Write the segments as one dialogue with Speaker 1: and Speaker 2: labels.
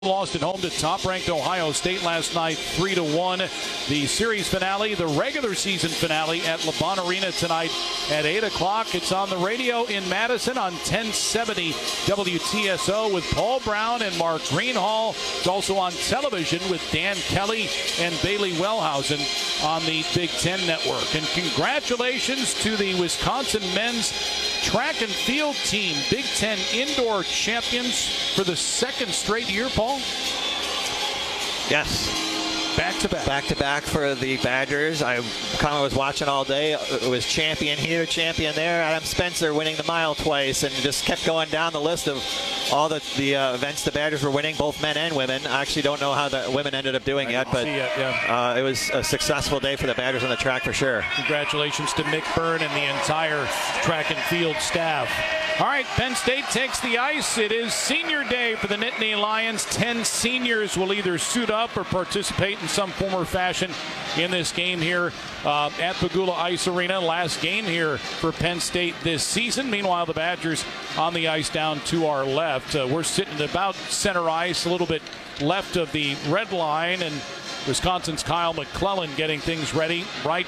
Speaker 1: Lost at home to top-ranked Ohio State last night, 3-1. The series finale, the regular season finale at LeBron Arena tonight at 8 o'clock. It's on the radio in Madison on 1070 WTSO with Paul Brown and Mark Greenhall. It's also on television with Dan Kelly and Bailey Wellhausen on the Big Ten Network. And congratulations to the Wisconsin men's track and field team, Big Ten indoor champions for the second straight year, Paul.
Speaker 2: Yes.
Speaker 1: Back-to-back.
Speaker 2: Back-to-back for the Badgers. I kind of was watching all day. It was champion here, champion there. Adam Spencer winning the mile twice, and just kept going down the list of all the events the Badgers were winning, both men and women. I actually don't know how the women ended up doing yet, but it was a successful day for the Badgers on the track for sure.
Speaker 1: Congratulations to Mick Byrne and the entire track and field staff. All right, Penn State takes the ice. It is senior day for the Nittany Lions. 10 seniors will either suit up or participate in some form or fashion in this game here at Pegula Ice Arena. Last game here for Penn State this season. Meanwhile, the Badgers on the ice down to our left. We're sitting about center ice, a little bit left of the red line, and Wisconsin's Kyle McClellan getting things ready right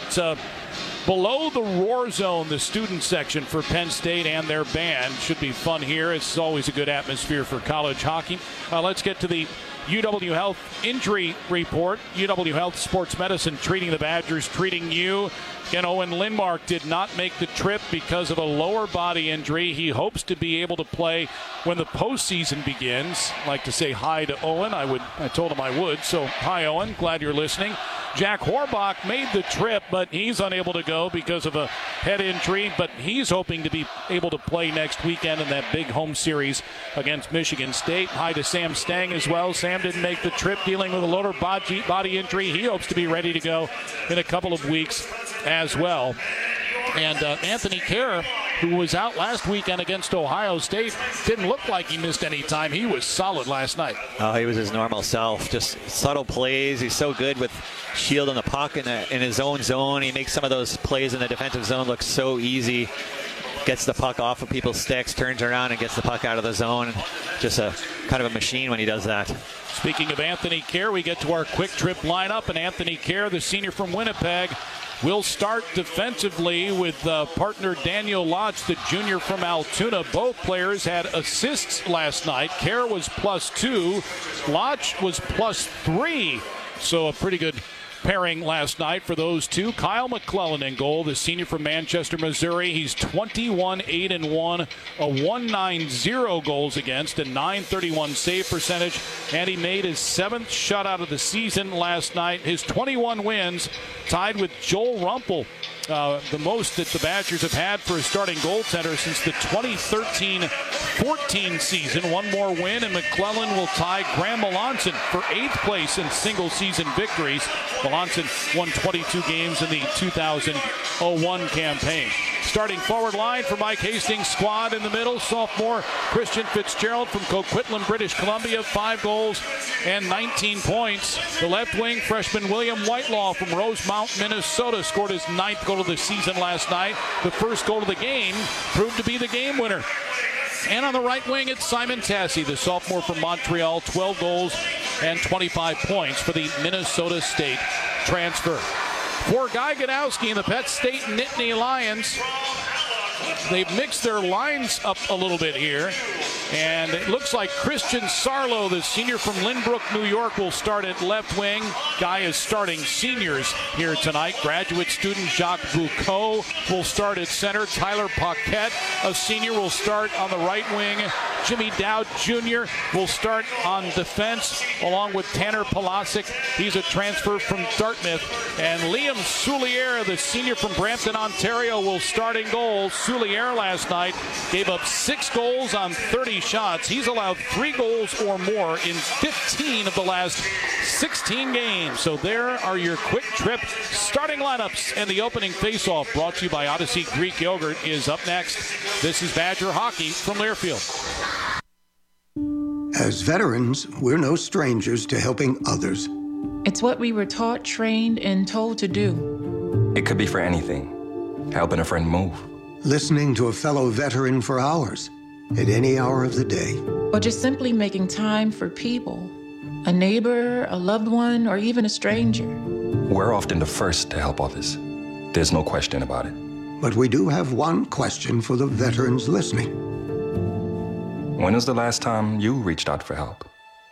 Speaker 1: below the roar zone, the student section for Penn State and their band. Should be fun here. It's always a good atmosphere for college hockey. Let's get to the UW Health injury report. UW Health Sports Medicine treating the Badgers, treating you. Again, Owen Lindmark did not make the trip because of a lower body injury. He hopes to be able to play when the postseason begins. I'd like to say hi to Owen. I told him I would. So hi, Owen. Glad you're listening. Jack Horbach made the trip, but he's unable to go because of a head injury. But he's hoping to be able to play next weekend in that big home series against Michigan State. Hi to Sam Stang as well. Sam didn't make the trip, dealing with a lower body injury. He hopes to be ready to go in a couple of weeks as well. And Anthony Kerr, who was out last weekend against Ohio State, didn't look like he missed any time. He was solid last night.
Speaker 2: Oh, he was his normal self. Just subtle plays. He's so good with shielding the puck in his own zone. He makes some of those plays in the defensive zone look so easy. Gets the puck off of people's sticks, turns around and gets the puck out of the zone. Just a kind of a machine when he does that.
Speaker 1: Speaking of Anthony Kerr, we get to our quick trip lineup, and Anthony Kerr, the senior from Winnipeg, will start defensively with partner Daniel Lotz, the junior from Altoona. Both players had assists last night. Kerr was +2. Lotz was +3. So a pretty good pairing last night for those two. Kyle McClellan in goal, the senior from Manchester, Missouri. He's 21-8-1, a 1.90 goals against, a 931 save percentage, and he made his 7th shutout of the season last night. His 21 wins, tied with Joel Rumpel, the most that the Badgers have had for a starting goaltender since the 2013-14 season. One more win, and McClellan will tie Graham Melanson for 8th place in single-season victories. Melanson won 22 games in the 2001 campaign. Starting forward line for Mike Hastings' squad in the middle, sophomore Christian Fitzgerald from Coquitlam, British Columbia, 5 goals and 19 points. The left wing, freshman William Whitelaw from Rosemount, Minnesota, scored his 9th goal of the season last night. The first goal of the game proved to be the game winner. And on the right wing, it's Simon Tassi, the sophomore from Montreal, 12 goals and 25 points for the Minnesota State transfer. For Guy Godowski and the Penn State Nittany Lions, they've mixed their lines up a little bit here. And it looks like Christian Sarlo, the senior from Lynbrook, New York, will start at left wing. Guy is starting seniors here tonight. Graduate student Jacques Boucault will start at center. Tyler Paquette, a senior, will start on the right wing. Jimmy Dowd Jr. will start on defense, along with Tanner Palasic. He's a transfer from Dartmouth. And Liam Souliere, the senior from Brampton, Ontario, will start in goal. Souliere last night gave up 6 goals on 30 shots. He's allowed 3 goals or more in 15 of the last 16 games. So there are your quick trip starting lineups, and the opening faceoff, brought to you by Odyssey Greek Yogurt, is up next. This is Badger Hockey from Learfield.
Speaker 3: As veterans, we're no strangers to helping others.
Speaker 4: It's what we were taught, trained, and told to do.
Speaker 5: It could be for anything. Helping a friend move.
Speaker 3: Listening to a fellow veteran for hours, at any hour of the day.
Speaker 4: Or just simply making time for people. A neighbor, a loved one, or even a stranger.
Speaker 5: We're often the first to help others. There's no question about it.
Speaker 3: But we do have one question for the veterans listening.
Speaker 5: When was the last time you reached out for help?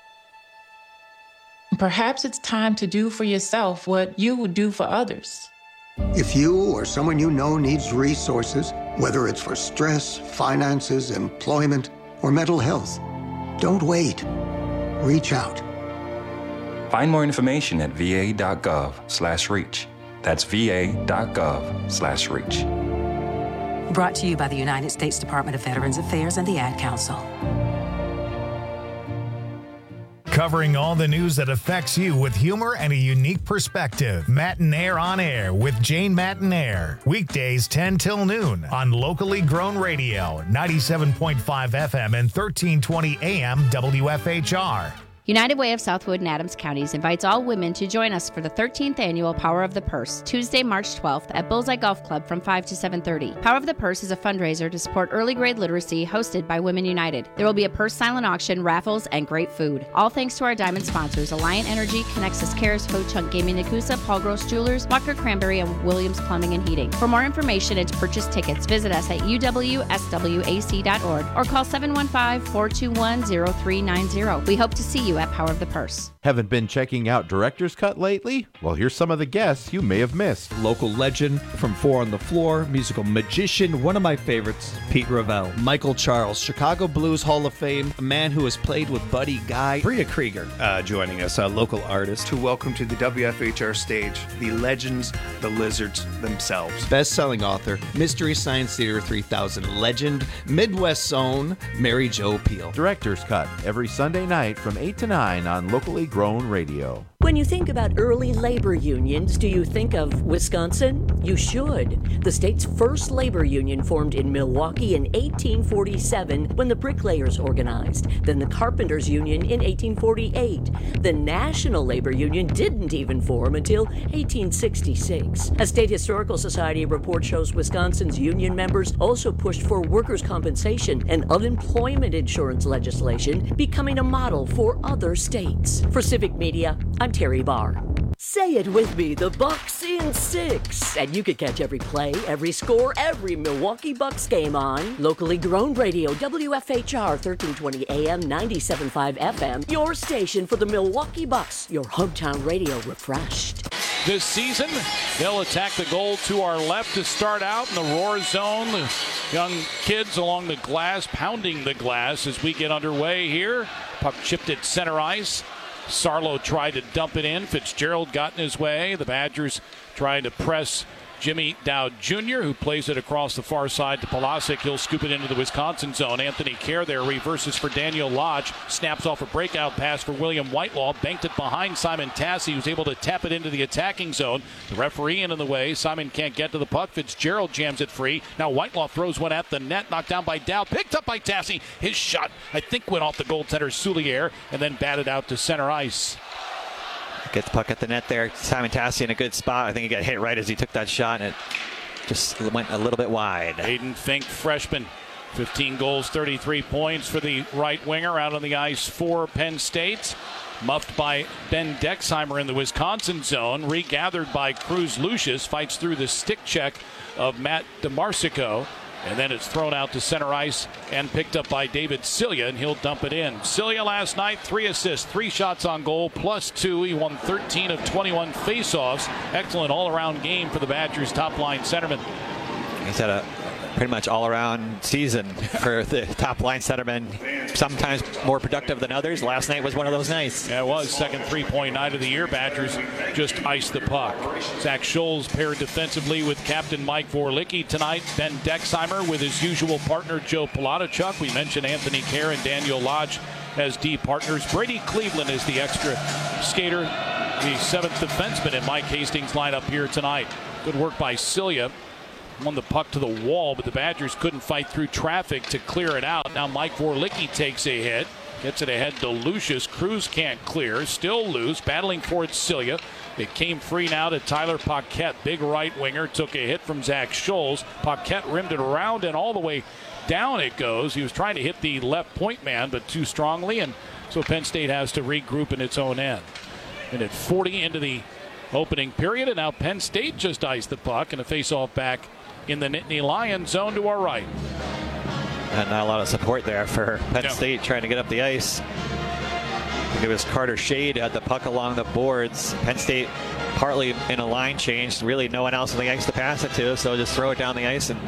Speaker 4: Perhaps it's time to do for yourself what you would do for others.
Speaker 3: If you or someone you know needs resources, whether it's for stress, finances, employment, or mental health, don't wait. Reach out.
Speaker 5: Find more information at va.gov/reach. That's va.gov/reach.
Speaker 6: Brought to you by the United States Department of Veterans Affairs and the Ad Council.
Speaker 7: Covering all the news that affects you with humor and a unique perspective. Matinaire on Air with Jane Matinaire. Weekdays 10 till noon on locally grown radio, 97.5 FM and 1320 AM WFHR.
Speaker 8: United Way of Southwood and Adams Counties invites all women to join us for the 13th annual Power of the Purse, Tuesday, March 12th at Bullseye Golf Club from 5 to 7:30. Power of the Purse is a fundraiser to support early grade literacy hosted by Women United. There will be a purse silent auction, raffles, and great food. All thanks to our diamond sponsors, Alliant Energy, Connexus Cares, Ho Chunk Gaming Nakusa, Paul Gross Jewelers, Walker Cranberry, and Williams Plumbing and Heating. For more information and to purchase tickets, visit us at uwswac.org or call 715-421-0390. We hope to see you at Power of the Purse.
Speaker 9: Haven't been checking out Director's Cut lately? Well, here's some of the guests you may have missed.
Speaker 10: Local legend from Four on the Floor, musical magician, one of my favorites, Pete Ravel. Michael Charles, Chicago Blues Hall of Fame, a man who has played with Buddy Guy. Bria Krieger joining us, a local artist.
Speaker 11: To welcome to the WFHR stage, the legends, the lizards themselves.
Speaker 10: Best-selling author, Mystery Science Theater 3000 legend, Midwest's own Mary Jo Peel.
Speaker 9: Director's Cut, every Sunday night from 8 to 9 on locally grown radio.
Speaker 12: When you think about early labor unions, do you think of Wisconsin? You should. The state's first labor union formed in Milwaukee in 1847 when the bricklayers organized, then the carpenters union in 1848. The National Labor Union didn't even form until 1866. A State Historical Society report shows Wisconsin's union members also pushed for workers' compensation and unemployment insurance legislation, becoming a model for other states. For Civic Media, I'm Terry Barr. Say it with me, the Bucks in 6. And you can catch every play, every score, every Milwaukee Bucks game on locally grown radio, WFHR 1320 AM, 97.5 FM. Your station for the Milwaukee Bucks, your hometown radio refreshed.
Speaker 1: This season, they'll attack the goal to our left to start out in the Roar zone. The young kids along the glass, pounding the glass as we get underway here. Puck chipped at center ice. Sarlo tried to dump it in. Fitzgerald got in his way. The Badgers trying to press Jimmy Dowd Jr., who plays it across the far side to Polasic. He'll scoop it into the Wisconsin zone. Anthony Kerr there reverses for Daniel Lodge. Snaps off a breakout pass for William Whitelaw. Banked it behind Simon Tassi, who's able to tap it into the attacking zone. The referee in the way. Simon can't get to the puck. Fitzgerald jams it free. Now Whitelaw throws one at the net. Knocked down by Dowd. Picked up by Tassi. His shot, I think, went off the goaltender Soulier and then batted out to center ice.
Speaker 2: Gets the puck at the net there. Simon Tassi in a good spot. I think he got hit right as he took that shot, and it just went a little bit wide.
Speaker 1: Hayden Fink, freshman, 15 goals, 33 points for the right winger out on the ice for Penn State. Muffed by Ben Dexheimer in the Wisconsin zone. Regathered by Cruz Lucius. Fights through the stick check of Matt DeMarsico. And then it's thrown out to center ice and picked up by David Cilia, and he'll dump it in. Cilia last night, 3 assists, 3 shots on goal, +2. He won 13 of 21 faceoffs. Excellent all-around game for the Badgers' top-line centerman.
Speaker 2: He's had a pretty much all-around season for the top-line centerman. Sometimes more productive than others. Last night was one of those nights.
Speaker 1: Yeah, it was. Second three-point night of the year. Badgers just iced the puck. Zach Scholes paired defensively with captain Mike Vorlicki tonight. Ben Dexheimer with his usual partner Joe Polotachuk. We mentioned Anthony Kerr and Daniel Lodge as D partners. Brady Cleveland is the extra skater, the 7th defenseman in Mike Hastings' lineup here tonight. Good work by Cilia. Won the puck to the wall, but the Badgers couldn't fight through traffic to clear it out. Now Mike Vorlicki takes a hit. Gets it ahead to Lucius. Cruz can't clear. Still loose. Battling for it, Cilia. It came free now to Tyler Paquette. Big right winger. Took a hit from Zach Scholes. Paquette rimmed it around and all the way down it goes. He was trying to hit the left point man, but too strongly. And So Penn State has to regroup in its own end. And at 40 into the opening period, and now Penn State just iced the puck, and a face-off back in the Nittany Lions zone to our right.
Speaker 2: And not a lot of support there for Penn State trying to get up the ice. It was Carter Shade had the puck along the boards. Penn State partly in a line change. Really no one else on the ice to pass it to, so just throw it down the ice and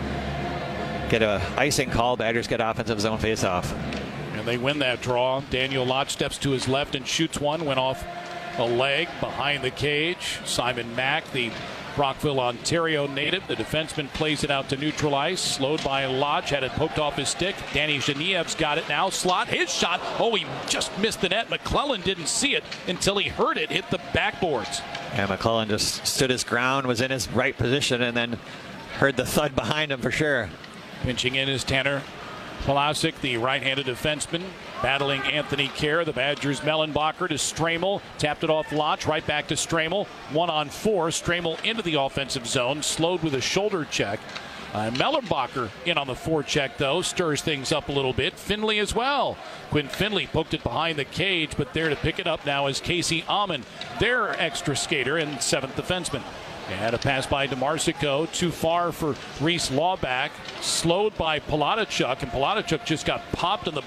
Speaker 2: get a icing call. Badgers get offensive zone face-off.
Speaker 1: And they win that draw. Daniel Lott steps to his left and shoots one. Went off a leg behind the cage. Simon Mack, the Brockville, Ontario native. The defenseman plays it out to neutral ice. Slowed by Lodge. Had it poked off his stick. Danny Geniev's got it now. Slot. His shot. Oh, he just missed the net. McClellan didn't see it until he heard it hit the backboards.
Speaker 2: And McClellan just stood his ground, was in his right position, and then heard the thud behind him for sure.
Speaker 1: Pinching in is Tanner Palasic, the right-handed defenseman, battling Anthony Kerr. The Badgers, Mellenbacher to Stramel. Tapped it off Lodge, right back to Stramel. 1-on-4. Stramel into the offensive zone. Slowed with a shoulder check. Mellenbacher in on the forecheck, though. Stirs things up a little bit. Finley as well. Quinn Finley poked it behind the cage, but there to pick it up now is Casey Amon, their extra skater and seventh defenseman. And a pass by DeMarsico, too far for Reese Lawback. Slowed by Palatichuk, and Palatichuk just got popped in the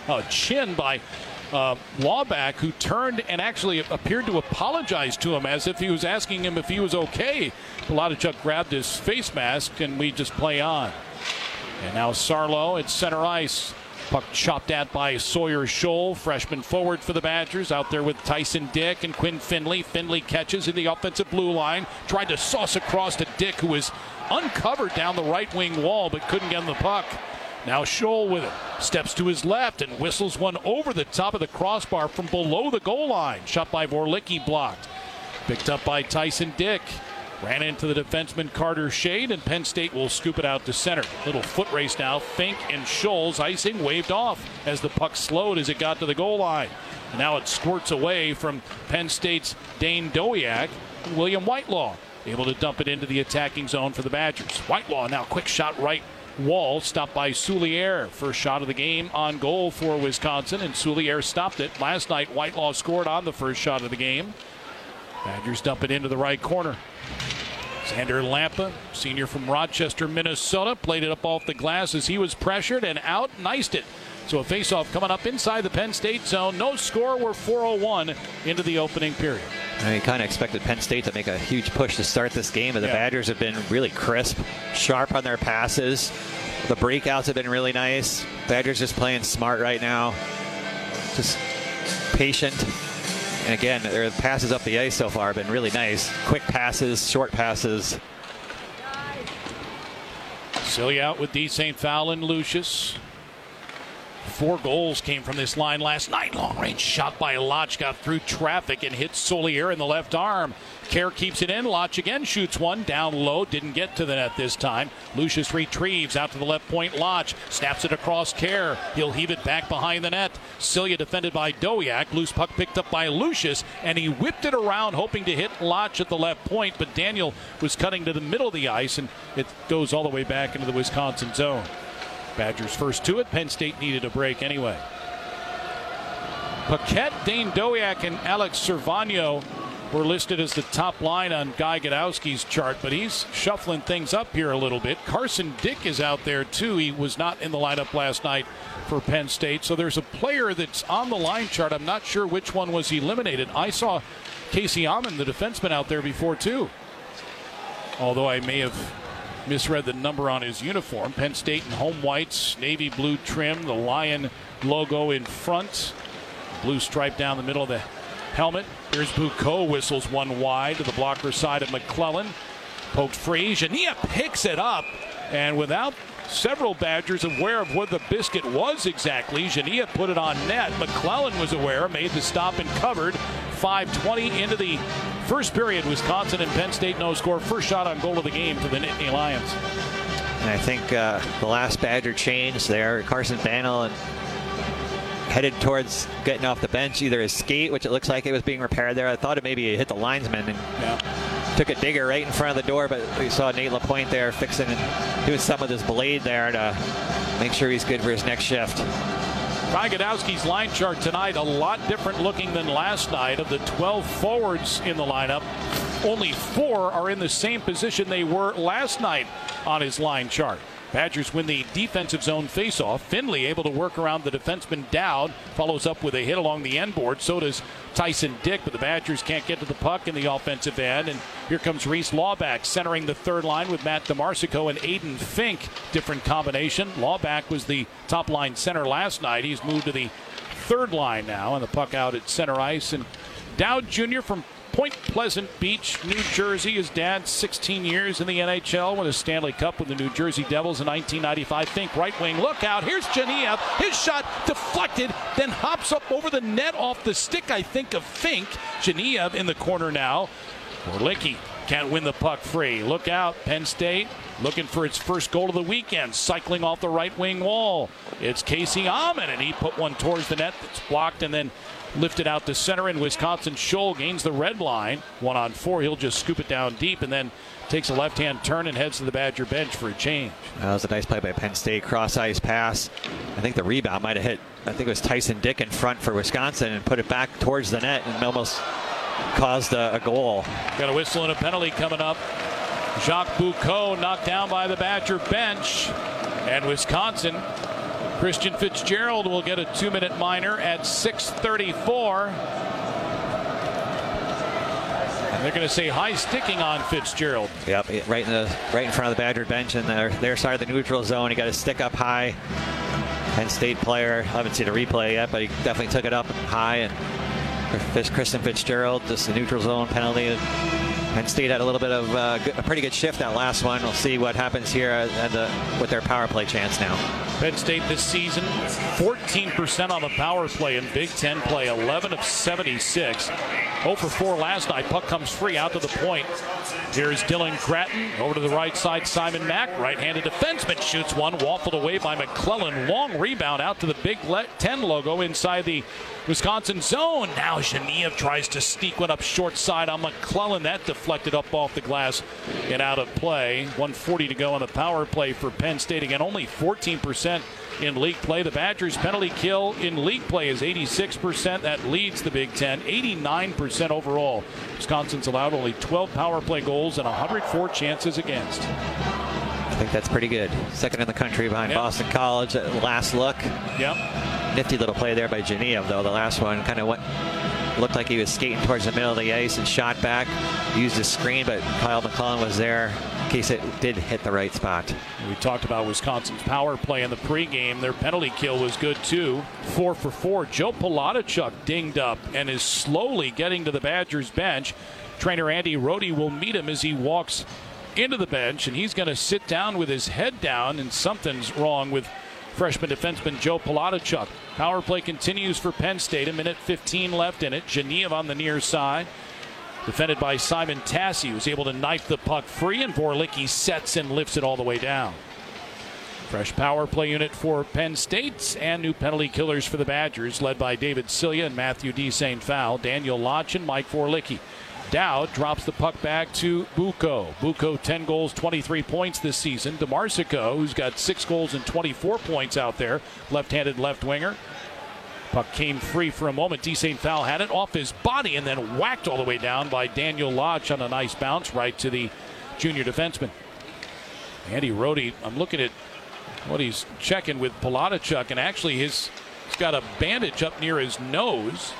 Speaker 1: chin by Lawback, who turned and actually appeared to apologize to him as if he was asking him if he was okay. Palatichuk grabbed his face mask, and we just play on. And now Sarlo at center ice. Puck chopped at by Sawyer Scholl, freshman forward for the Badgers, out there with Tyson Dick and Quinn Finley. Finley catches in the offensive blue line, tried to sauce across to Dick, who was uncovered down the right wing wall but couldn't get the puck. Now Scholl with it, steps to his left and whistles one over the top of the crossbar from below the goal line. Shot by Vorlicki, blocked. Picked up by Tyson Dick. Ran into the defenseman Carter Shade, and Penn State will scoop it out to center. Little foot race now. Fink and Scholl's icing waved off as the puck slowed as it got to the goal line. And now it squirts away from Penn State's Dane Dowiak and William Whitelaw, able to dump it into the attacking zone for the Badgers. Whitelaw now quick shot right wall, stopped by Souliere. First shot of the game on goal for Wisconsin, and Souliere stopped it. Last night, Whitelaw scored on the first shot of the game. Badgers dump it into the right corner. Xander Lampa, senior from Rochester, Minnesota, played it up off the glass as he was pressured and out, niced it. So a faceoff coming up inside the Penn State zone. No score. We're 4:01 into the opening period.
Speaker 2: I kind of expected Penn State to make a huge push to start this game, but the Badgers have been really crisp, sharp on their passes. The breakouts have been really nice. Badgers just playing smart right now, just patient. And again, their passes up the ice so far have been really nice. Quick passes, short passes.
Speaker 1: Silly out with D. St. Fallon, Lucius. 4 goals came from this line last night. Long range shot by Lodge, got through traffic and hit Solier in the left arm. Kerr keeps it in. Lodge again shoots one down low. Didn't get to the net this time. Lucius retrieves out to the left point. Lodge snaps it across Kerr. He'll heave it back behind the net. Cilia defended by Dowiak. Loose puck picked up by Lucius, and he whipped it around hoping to hit Lodge at the left point, but Daniel was cutting to the middle of the ice, and it goes all the way back into the Wisconsin zone. Badgers first to it. Penn State needed a break anyway. Paquette, Dane Dowiak, and Alex Servano were listed as the top line on Guy Godowski's chart, but he's shuffling things up here a little bit. Carson Dick is out there too. He was not in the lineup last night for Penn State, so there's a player that's on the line chart. I'm not sure which one was eliminated. I saw Casey Amon, the defenseman, out there before too, although I may have misread the number on his uniform. Penn State in home whites, navy blue trim, the Lion logo in front, blue stripe down the middle of the helmet. Here's Bucco, whistles one wide to the blocker side of McClellan. Poked free. Jania picks it up, and without several Badgers aware of what the biscuit was exactly, Jania put it on net. McClellan was aware, made the stop and covered. 5:20 into the first period. Wisconsin and Penn State no score. First shot on goal of the game for the Nittany Lions.
Speaker 2: And I think the last Badger change there, Carson Banel, and headed towards getting off the bench, either his skate, which it looks like it was being repaired there. I thought it maybe hit the linesman and took a digger right in front of the door, but we saw Nate LaPointe there fixing and doing something with his blade there to make sure he's good for his next shift.
Speaker 1: Ty Godowski's line chart tonight, a lot different looking than last night. Of the 12 forwards in the lineup, only 4 are in the same position they were last night on his line chart. Badgers win the defensive zone faceoff. Finley able to work around the defenseman Dowd. Follows up with a hit along the end board. So does Tyson Dick, but the Badgers can't get to the puck in the offensive end. And here comes Reese Lawback centering the third line with Matt DeMarsico and Aiden Fink. Different combination. Lawback was the top line center last night. He's moved to the third line now, and the puck out at center ice. And Dowd Jr. from Point Pleasant Beach, New Jersey. His dad, 16 years in the NHL, won a Stanley Cup with the New Jersey Devils in 1995. Fink, right wing, look out. Here's Geniev. His shot deflected, then hops up over the net off the stick, I think, of Fink. Geniev in the corner now. Orlicki can't win the puck free. Look out, Penn State looking for its first goal of the weekend, cycling off the right wing wall. It's Casey Ahmed, and he put one towards the net that's blocked and then lifted out to center, and Wisconsin Scholl gains the red line. 1-on-4, he'll just scoop it down deep and then takes a left-hand turn and heads to the Badger bench for a change.
Speaker 2: That was a nice play by Penn State. Cross-ice pass. I think the rebound might have hit, I think it was Tyson Dick in front for Wisconsin, and put it back towards the net and almost caused a goal.
Speaker 1: Got a whistle and a penalty coming up. Jacques Boucaud knocked down by the Badger bench, and Wisconsin, Christian Fitzgerald will get a 2-minute minor at 6:34. And they're going to say high sticking on Fitzgerald.
Speaker 2: Yep, right in front of the Badger bench, and their side of the neutral zone. He got a stick up high. Penn State player, I haven't seen a replay yet, but he definitely took it up high. And Christian Fitzgerald, just the neutral zone penalty. Penn State had a little bit of a pretty good shift that last one. We'll see what happens here with their power play chance now.
Speaker 1: Penn State this season, 14% on the power play in Big Ten play, 11 of 76. 0 for 4 last night. Puck comes free out to the point. Here's Dylan Gratton over to the right side. Simon Mack, right-handed defenseman, shoots one, waffled away by McClellan. Long rebound out to the Big Ten logo inside the Wisconsin zone. Now Geniev tries to sneak one up short side on McClellan. That deflected up off the glass and out of play. 1:40 to go on the power play for Penn State. Again, only 14% in league play. The Badgers' penalty kill in league play is 86%. That leads the Big Ten. 89% overall. Wisconsin's allowed only 12 power play goals and 104 chances against.
Speaker 2: I think that's pretty good. Second in the country behind Boston College at last look.
Speaker 1: Yep.
Speaker 2: Nifty little play there by Geniev, though. The last one kind of looked like he was skating towards the middle of the ice and shot back. Used his screen, but Kyle McClellan was there in case it did hit the right spot.
Speaker 1: We talked about Wisconsin's power play in the pregame. Their penalty kill was good, too. 4 for 4. Joe Polotachuk dinged up and is slowly getting to the Badgers bench. Trainer Andy Rohde will meet him as he walks into the bench, and he's going to sit down with his head down, and something's wrong with freshman defenseman Joe Polotachuk. Power play continues for Penn State. 1:15 left in it. Geniev on the near side, defended by Simon Tassi, who's able to knife the puck free, and Vorlicki sets and lifts it all the way down. Fresh power play unit for Penn State, and new penalty killers for the Badgers, led by David Cilia and Matthew D. St. Foul, Daniel Lodge, and Mike Vorlicki. Dowd drops the puck back to Boucaud. Boucaud 10 goals, 23 points this season. DeMarsico, who's got 6 goals and 24 points out there, left-handed left winger. Puck came free for a moment. D. St. Foul had it off his body and then whacked all the way down by Daniel Lodge on a nice bounce right to the junior defenseman. Andy Rohde, I'm looking at what he's checking with Polotachuk, and actually he's got a bandage up near his nose.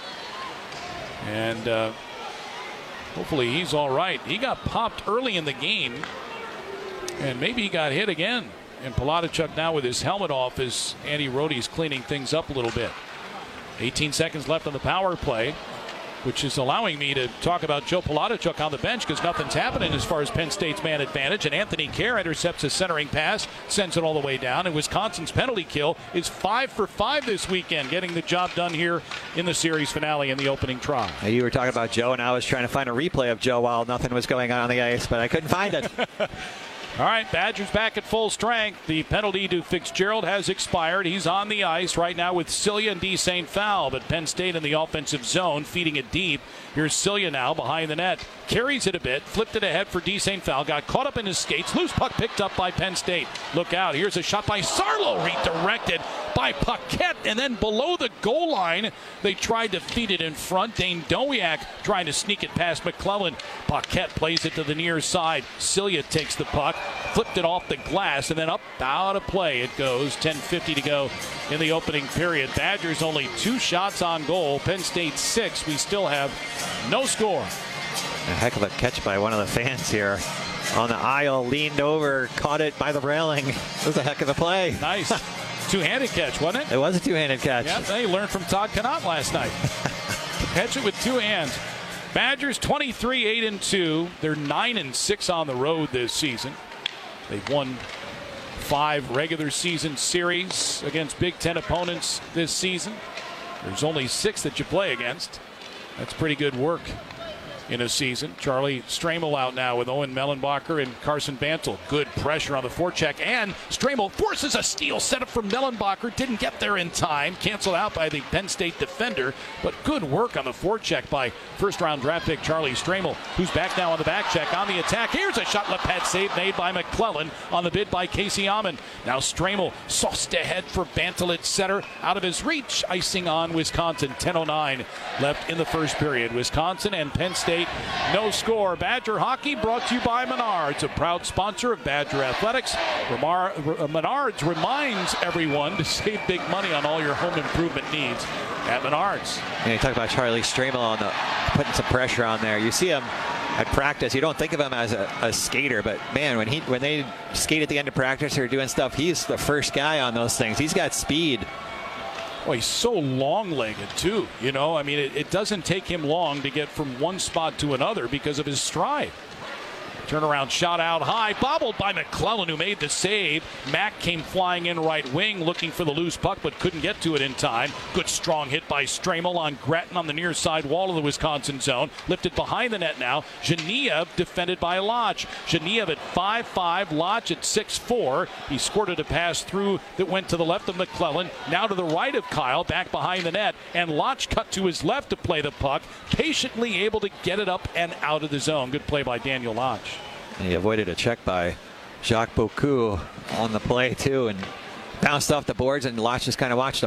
Speaker 1: And hopefully he's all right. He got popped early in the game, and maybe he got hit again. And Polotachuk now with his helmet off as Andy Rohde's cleaning things up a little bit. 18 seconds left on the power play, which is allowing me to talk about Joe Polotachuk on the bench because nothing's happening as far as Penn State's man advantage. And Anthony Kerr intercepts a centering pass, sends it all the way down. And Wisconsin's penalty kill is 5 for 5 this weekend, getting the job done here in the series finale in the opening try.
Speaker 2: You were talking about Joe, and I was trying to find a replay of Joe while nothing was going on the ice, but I couldn't find it.
Speaker 1: All right, Badgers back at full strength. The penalty to Fitzgerald has expired. He's on the ice right now with Cilia and D. St. Foul, but Penn State in the offensive zone, feeding it deep. Here's Cilia now behind the net. Carries it a bit, flipped it ahead for D. St. Foul, got caught up in his skates. Loose puck picked up by Penn State. Look out, here's a shot by Sarlo, redirected by Paquette, and then below the goal line, they tried to feed it in front. Dane Dowiak trying to sneak it past McClellan. Paquette plays it to the near side. Cilia takes the puck, flipped it off the glass, and then up out of play it goes. 10:50 to go in the opening period. Badgers only 2 shots on goal. Penn State 6. We still have no score.
Speaker 2: A heck of a catch by one of the fans here. On the aisle, leaned over, caught it by the railing. It was a heck of a play.
Speaker 1: Nice. Two-handed catch, wasn't it?
Speaker 2: It was a two-handed catch.
Speaker 1: Yeah, they learned from Todd Connaught last night. Catch it with 2 hands. Badgers 23-8-2. They're 9-6 on the road this season. They've won 5 regular season series against Big Ten opponents this season. There's only 6 that you play against. That's pretty good work in a season. Charlie Stramel out now with Owen Mellenbacher and Carson Bantle. Good pressure on the forecheck, and Stramel forces a steal set up from Mellenbacher. Didn't get there in time. Canceled out by the Penn State defender, but good work on the forecheck by first-round draft pick Charlie Stramel, who's back now on the back check on the attack. Here's a shot Lepet save made by McClellan on the bid by Casey Amon. Now Stramel sauced ahead for Bantle at center, out of his reach. Icing on Wisconsin. 10:09 left in the first period. Wisconsin and Penn State, no score. Badger hockey brought to you by Menards, a proud sponsor of Badger Athletics. Menards reminds everyone to save big money on all your home improvement needs at Menards.
Speaker 2: And you talk about Charlie Stramel on putting some pressure on there. You see him at practice. You don't think of him as a skater, but man, when they skate at the end of practice or doing stuff, he's the first guy on those things. He's got speed.
Speaker 1: Well, he's so long-legged, too. You know, I mean, it doesn't take him long to get from one spot to another because of his stride. Turnaround shot out high, bobbled by McClellan, who made the save. Mack came flying in right wing, looking for the loose puck, but couldn't get to it in time. Good strong hit by Stramel on Gratton on the near side wall of the Wisconsin zone. Lifted behind the net now. Geniev defended by Lodge. Geniev at 5'5", Lodge at 6'4". He squirted a pass through that went to the left of McClellan, now to the right of Kyle, back behind the net, and Lodge cut to his left to play the puck, patiently able to get it up and out of the zone. Good play by Daniel Lodge.
Speaker 2: And he avoided a check by Jacques Beaucou on the play, too, and bounced off the boards, and Lodge just kind of watched him.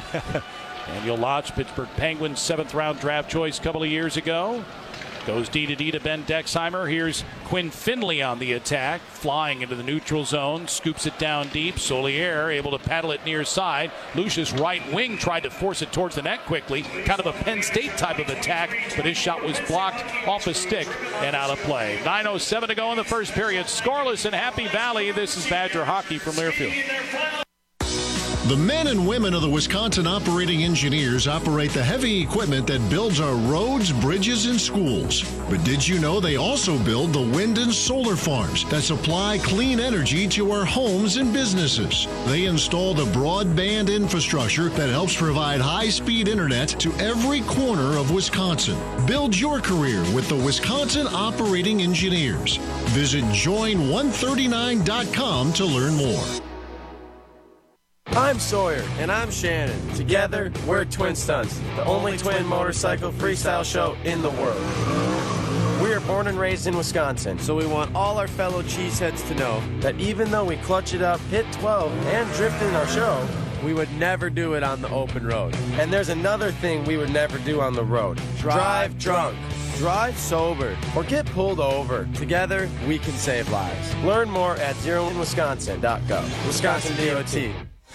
Speaker 1: Daniel Lodge, Pittsburgh Penguins 7th-round draft choice a couple of years ago. Goes D-to-D to Ben Dexheimer. Here's Quinn Finley on the attack, flying into the neutral zone, scoops it down deep. Solier able to paddle it near side. Lucius right wing tried to force it towards the net quickly. Kind of a Penn State type of attack, but his shot was blocked off a stick and out of play. 9:07 to go in the first period. Scoreless in Happy Valley. This is Badger hockey from Learfield.
Speaker 13: The men and women of the Wisconsin Operating Engineers operate the heavy equipment that builds our roads, bridges, and schools. But did you know they also build the wind and solar farms that supply clean energy to our homes and businesses? They install the broadband infrastructure that helps provide high-speed internet to every corner of Wisconsin. Build your career with the Wisconsin Operating Engineers. Visit join139.com to learn more.
Speaker 14: I'm Sawyer. And I'm Shannon. Together, we're Twin Stunts, the only twin motorcycle freestyle show in the world. We are born and raised in Wisconsin, so we want all our fellow cheeseheads to know that even though we clutch it up, hit 12, and drift in our show, we would never do it on the open road. And there's another thing we would never do on the road. Drive drunk. Drive sober or get pulled over. Together, we can save lives. Learn more at zeroinwisconsin.gov. Wisconsin DOT.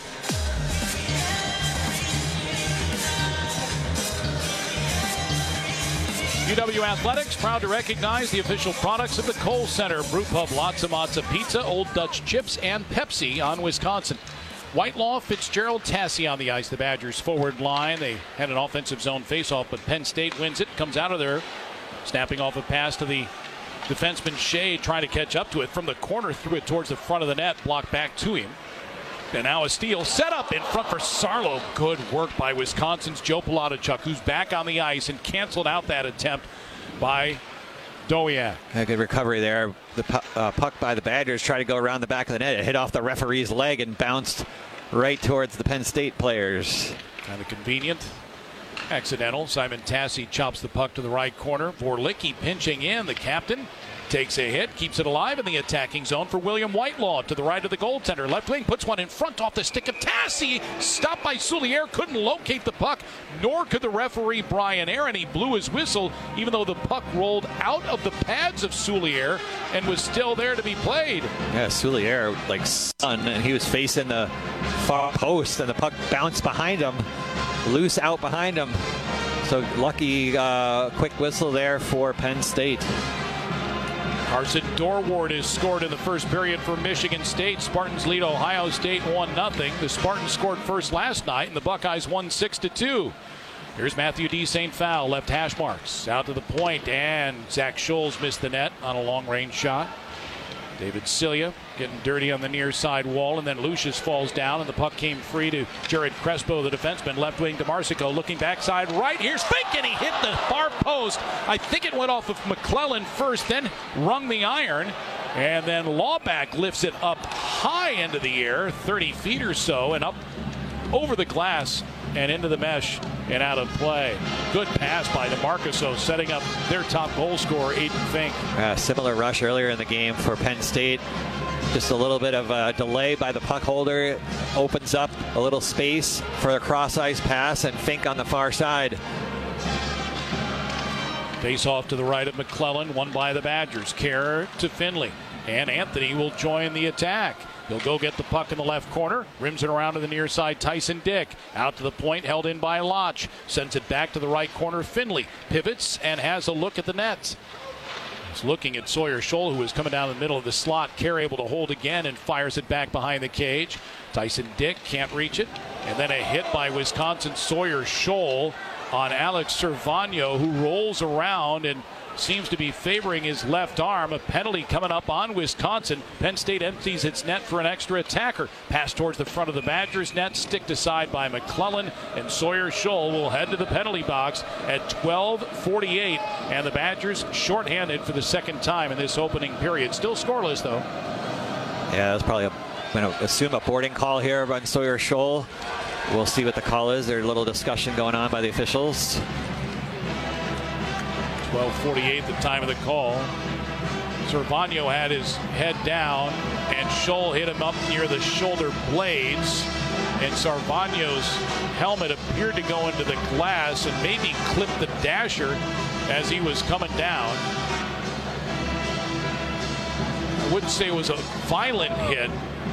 Speaker 1: UW Athletics proud to recognize the official products of the Kohl Center. Brew Pub, Lots of Matza Pizza, Old Dutch Chips, and Pepsi on Wisconsin. Whitelaw, Fitzgerald, Tassie on the ice. The Badgers forward line. They had an offensive zone faceoff, but Penn State wins it. Comes out of there, snapping off a pass to the defenseman Shea, trying to catch up to it from the corner, threw it towards the front of the net, blocked back to him. And now a steal set up in front for Sarlo. Good work by Wisconsin's Joe Palatichuk, who's back on the ice and canceled out that attempt by Dowiak.
Speaker 2: A good recovery there. The puck by the Badgers tried to go around the back of the net. It hit off the referee's leg and bounced right towards the Penn State players.
Speaker 1: Kind of convenient. accidental. Simon Tassi chops the puck to the right corner. Vorlicki pinching in. The captain takes a hit, keeps it alive in the attacking zone for William Whitelaw to the right of the goaltender. Left wing puts one in front off the stick of Tassi. Stopped by Soulière, couldn't locate the puck, nor could the referee Brian Aaron. He blew his whistle, even though the puck rolled out of the pads of Soulière and was still there to be played.
Speaker 2: Yeah, Soulière like stunned, and he was facing the far post, and the puck bounced behind him, loose out behind him. So lucky quick whistle there for Penn State.
Speaker 1: Carson Dorward is scored in the first period for Michigan State. Spartans lead Ohio State 1-0. The Spartans scored first last night, and the Buckeyes won 6-2. Here's Matthew D. St. Foul, left hash marks. Out to the point, and Zach Scholes missed the net on a long-range shot. David Cilia getting dirty on the near side wall, and then Lucius falls down, and the puck came free to Jared Crespo, the defenseman. Left wing to Marsico, looking backside right. Here's Fink, and he hit the far post. I think it went off of McClellan first, then rung the iron, and then Lawback lifts it up high into the air, 30 feet or so, and up over the glass and into the mesh and out of play. Good pass by DeMarcus, setting up their top goal scorer, Aiden Fink.
Speaker 2: Similar rush earlier in the game for Penn State. Just a little bit of a delay by the puck holder. Opens up a little space for a cross-ice pass, and Fink on the far side.
Speaker 1: Face off to the right of McClellan, won by the Badgers. Kerr to Finley, and Anthony will join the attack. He'll go get the puck in the left corner, rims it around to the near side. Tyson Dick out to the point, held in by Lotch, sends it back to the right corner. Finley pivots and has a look at the net. He's looking at Sawyer Scholl, who is coming down the middle of the slot. Kerr able to hold again and fires it back behind the cage. Tyson Dick can't reach it, and then a hit by Wisconsin Sawyer Scholl on Alex Servagno, who rolls around and seems to be favoring his left arm. A penalty coming up on Wisconsin. Penn State empties its net for an extra attacker. Pass towards the front of the Badgers net, sticked aside by McClellan, and Sawyer Scholl will head to the penalty box at 12:48, and the Badgers shorthanded for the second time in this opening period. Still scoreless, though.
Speaker 2: Yeah, that's probably I'm going to assume a boarding call here on Sawyer Scholl. We'll see what the call is. There's a little discussion going on by the officials.
Speaker 1: 12:48, the time of the call. Servagno had his head down, and Scholl hit him up near the shoulder blades, and Servagno's helmet appeared to go into the glass and maybe clipped the dasher as he was coming down. I wouldn't say it was a violent hit,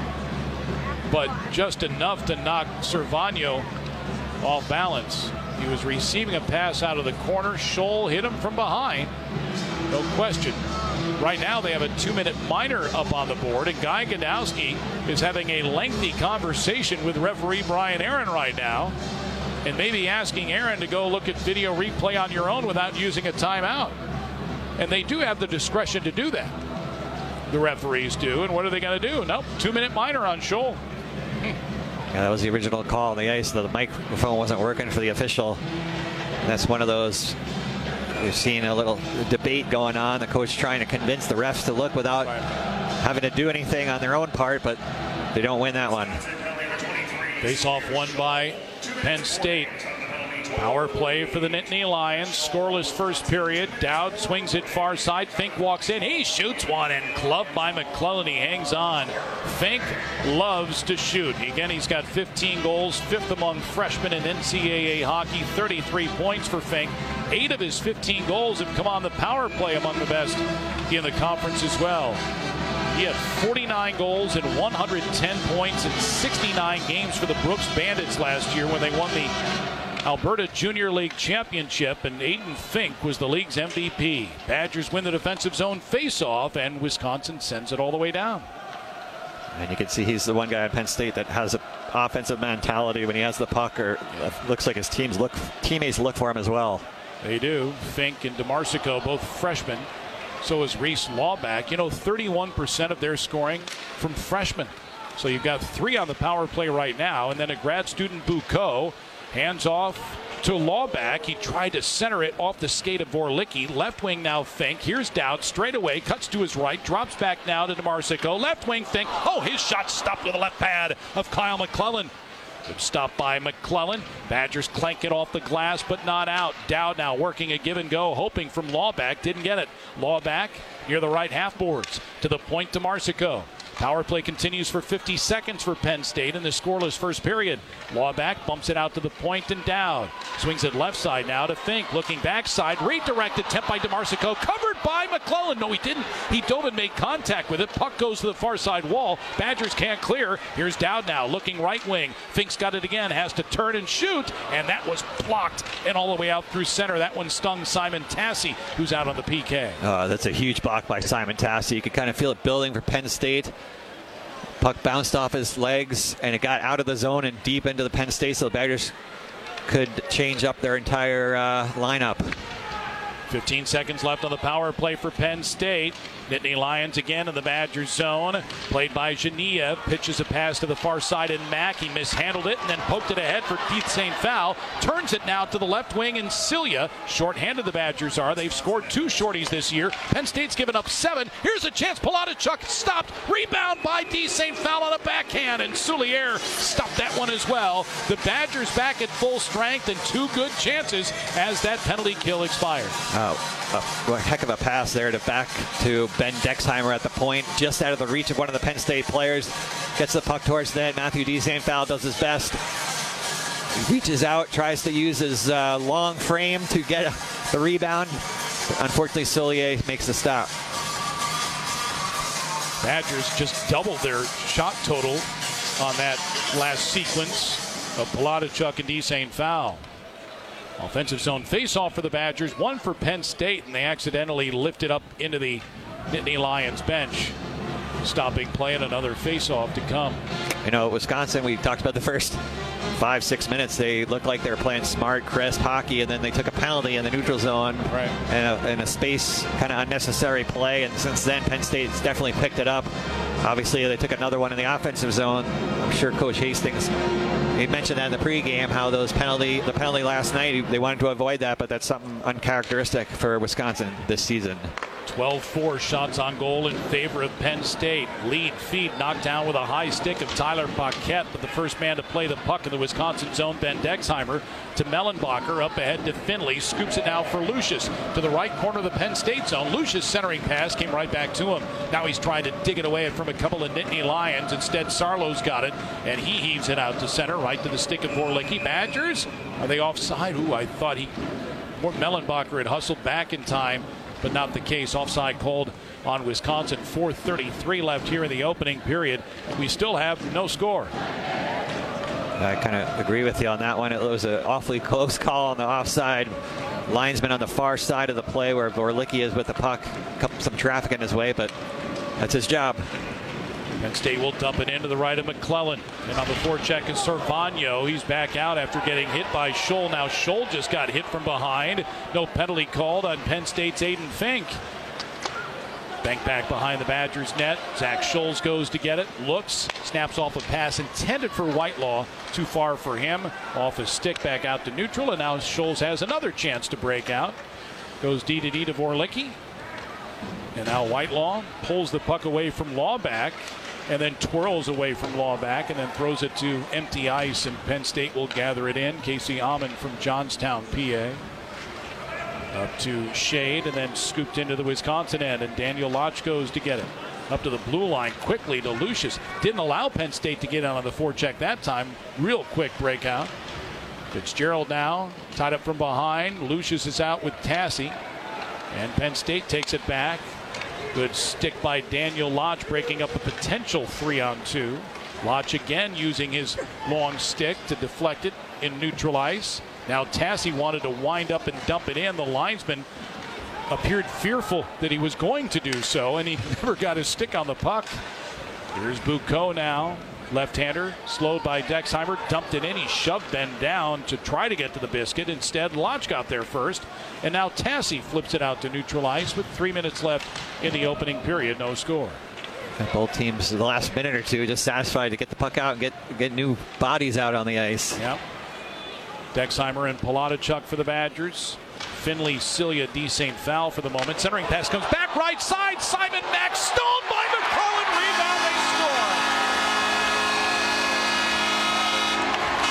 Speaker 1: but just enough to knock Servagno off balance. He was receiving a pass out of the corner. Scholl hit him from behind. No question. Right now they have a 2-minute minor up on the board, and Guy Gadowski is having a lengthy conversation with referee Brian Aaron right now, and maybe asking Aaron to go look at video replay on your own without using a timeout. And they do have the discretion to do that. The referees do, and what are they going to do? Nope, 2-minute minor on Scholl.
Speaker 2: Yeah, that was the original call on the ice. The microphone wasn't working for the official. And that's one of those. We've seen a little debate going on. The coach trying to convince the refs to look without having to do anything on their own part, but they don't win that one.
Speaker 1: Face-off won by Penn State. Power play for the Nittany Lions. Scoreless first period. Dowd swings it far side. Fink walks in. He shoots one, and clubbed by McClellan. He hangs on. Fink loves to shoot. Again, he's got 15 goals, fifth among freshmen in NCAA hockey. 33 points for Fink. 8 of his 15 goals have come on the power play, among the best in the conference as well. He had 49 goals and 110 points in 69 games for the Brooks Bandits last year when they won the Alberta Junior League Championship, and Aiden Fink was the league's MVP. Badgers win the defensive zone face-off, and Wisconsin sends it all the way down.
Speaker 2: And you can see he's the one guy at Penn State that has an offensive mentality when he has the puck, or looks like his teammates look for him as well.
Speaker 1: They do. Fink and DeMarsico, both freshmen. So is Reese Lawback. 31% of their scoring from freshmen. So you've got 3 on the power play right now, and then a grad student, Bucco. Hands off to Lawback. He tried to center it off the skate of Vorlicki. Left wing now Fink. Here's Dowd straight away. Cuts to his right. Drops back now to DeMarsico. Left wing Fink. Oh, his shot stopped with the left pad of Kyle McClellan. Good stop by McClellan. Badgers clank it off the glass, but not out. Dowd now working a give and go, hoping from Lawback. Didn't get it. Lawback near the right half boards. To the point to Marsico. Power play continues for 50 seconds for Penn State in the scoreless first period. Lawback bumps it out to the point and Dowd. Swings it left side now to Fink. Looking backside. Redirect attempt by DeMarsico. Covered by McClellan. No, he didn't. He dove and made contact with it. Puck goes to the far side wall. Badgers can't clear. Here's Dowd now looking right wing. Fink's got it again. Has to turn and shoot. And that was blocked and all the way out through center. That one stung Simon Tassi, who's out on the PK.
Speaker 2: That's a huge block by Simon Tassi. You could kind of feel it building for Penn State. Puck bounced off his legs, and it got out of the zone and deep into the Penn State, so the Badgers could change up their entire lineup.
Speaker 1: 15 seconds left on the power play for Penn State. Nittany Lions again in the Badgers zone. Played by Jania. Pitches a pass to the far side, and Mack. He mishandled it and then poked it ahead for Keith St. Foul. Turns it now to the left wing, and Cilia. Short-handed the Badgers are. They've scored 2 shorties this year. Penn State's given up 7. Here's a chance. Palatichuk stopped. Rebound by D. St. Foul on a backhand, and Soulier stopped that one as well. The Badgers back at full strength and 2 good chances as that penalty kill expired.
Speaker 2: A heck of a pass there to back to Ben Dexheimer at the point, just out of the reach of one of the Penn State players. Gets the puck towards net. Matthew D. St. Foul does his best. He reaches out, tries to use his long frame to get the rebound. Unfortunately, Soulier makes the stop.
Speaker 1: Badgers just doubled their shot total on that last sequence of Palatichuk and D. St. Foul. Offensive zone face-off for the Badgers, 1 for Penn State, and they accidentally lifted up into the Nittany Lions bench. Stopping play and another face-off to come.
Speaker 2: You know, Wisconsin, we talked about the first 5-6 minutes. They looked like they were playing smart, crisp hockey, and then they took a penalty in the neutral zone.
Speaker 1: Right.
Speaker 2: And a space kind of unnecessary play, and since then Penn State's definitely picked it up. Obviously, they took another one in the offensive zone. I'm sure Coach Hastings, he mentioned that in the pregame, how the penalty last night, they wanted to avoid that, but that's something uncharacteristic for Wisconsin this season.
Speaker 1: 12-4 shots on goal in favor of Penn State. Lead feed knocked down with a high stick of Tyler Paquette, but the first man to play the puck in the Wisconsin zone, Ben Dexheimer, to Mellenbacher, up ahead to Finley, scoops it now for Lucius to the right corner of the Penn State zone. Lucius' centering pass came right back to him. Now he's trying to dig it away from a couple of Nittany Lions. Instead, Sarlo's got it, and he heaves it out to center, right to the stick of Vorlicki. Badgers, are they offside? Ooh, I thought Mellenbacher had hustled back in time, but not the case. Offside called on Wisconsin. 4:33 left here in the opening period. We still have no score.
Speaker 2: I kind of agree with you on that one. It was an awfully close call on the offside linesman on the far side of the play where Vorlicki is with the puck. Some traffic in his way, but that's his job.
Speaker 1: Penn State will dump it into the right of McClellan. And on the forecheck is Servagno. He's back out after getting hit by Scholl. Now Scholl just got hit from behind. No penalty called on Penn State's Aiden Fink. Bank back behind the Badgers net. Zach Scholes goes to get it. Looks. Snaps off a pass intended for Whitelaw. Too far for him. Off his stick back out to neutral. And now Scholes has another chance to break out. Goes D to Vorlicki. And now Whitelaw pulls the puck away from Lawback. And then twirls away from Lawback and then throws it to empty ice, and Penn State will gather it in. Casey Amon from Johnstown, PA. Up to Shade and then scooped into the Wisconsin end, and Daniel Lodge goes to get it. Up to the blue line quickly to Lucius. Didn't allow Penn State to get out on the forecheck that time. Real quick breakout. Fitzgerald now tied up from behind. Lucius is out with Tassi, and Penn State takes it back. Good stick by Daniel Lodge, breaking up a potential 3-on-2. Lodge again using his long stick to deflect it in neutral ice. Now Tassi wanted to wind up and dump it in. The linesman appeared fearful that he was going to do so, and he never got his stick on the puck. Here's Bucco now. Left-hander, slowed by Dexheimer, dumped it in. He shoved Ben down to try to get to the biscuit. Instead, Lodge got there first. And now Tassi flips it out to neutral ice with 3 minutes left in the opening period. No score.
Speaker 2: Both teams in the last minute or two just satisfied to get the puck out and get new bodies out on the ice.
Speaker 1: Yep. Dexheimer and Palatichuk for the Badgers. Finley, Cilia, D. St. Foul for the moment. Centering pass comes back right side. Simon Mack stoned by McClellan. Rebound, they score.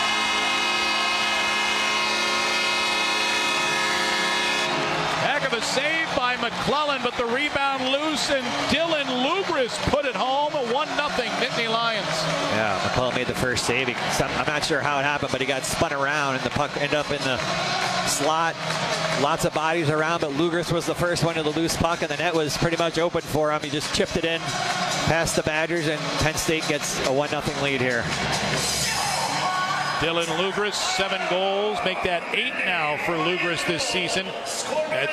Speaker 1: save by McClellan, but the rebound loose, and Dylan Lugris put it home. A 1-0 Nittany Lions.
Speaker 2: Yeah, McClellan made the first save. I'm not sure how it happened, but he got spun around, and the puck ended up in the slot. Lots of bodies around, but Lugris was the first one to the loose puck, and the net was pretty much open for him. He just chipped it in past the Badgers, and Penn State gets a 1-0 lead here.
Speaker 1: Dylan Lugris, 7 goals, make that 8 now for Lugris this season. At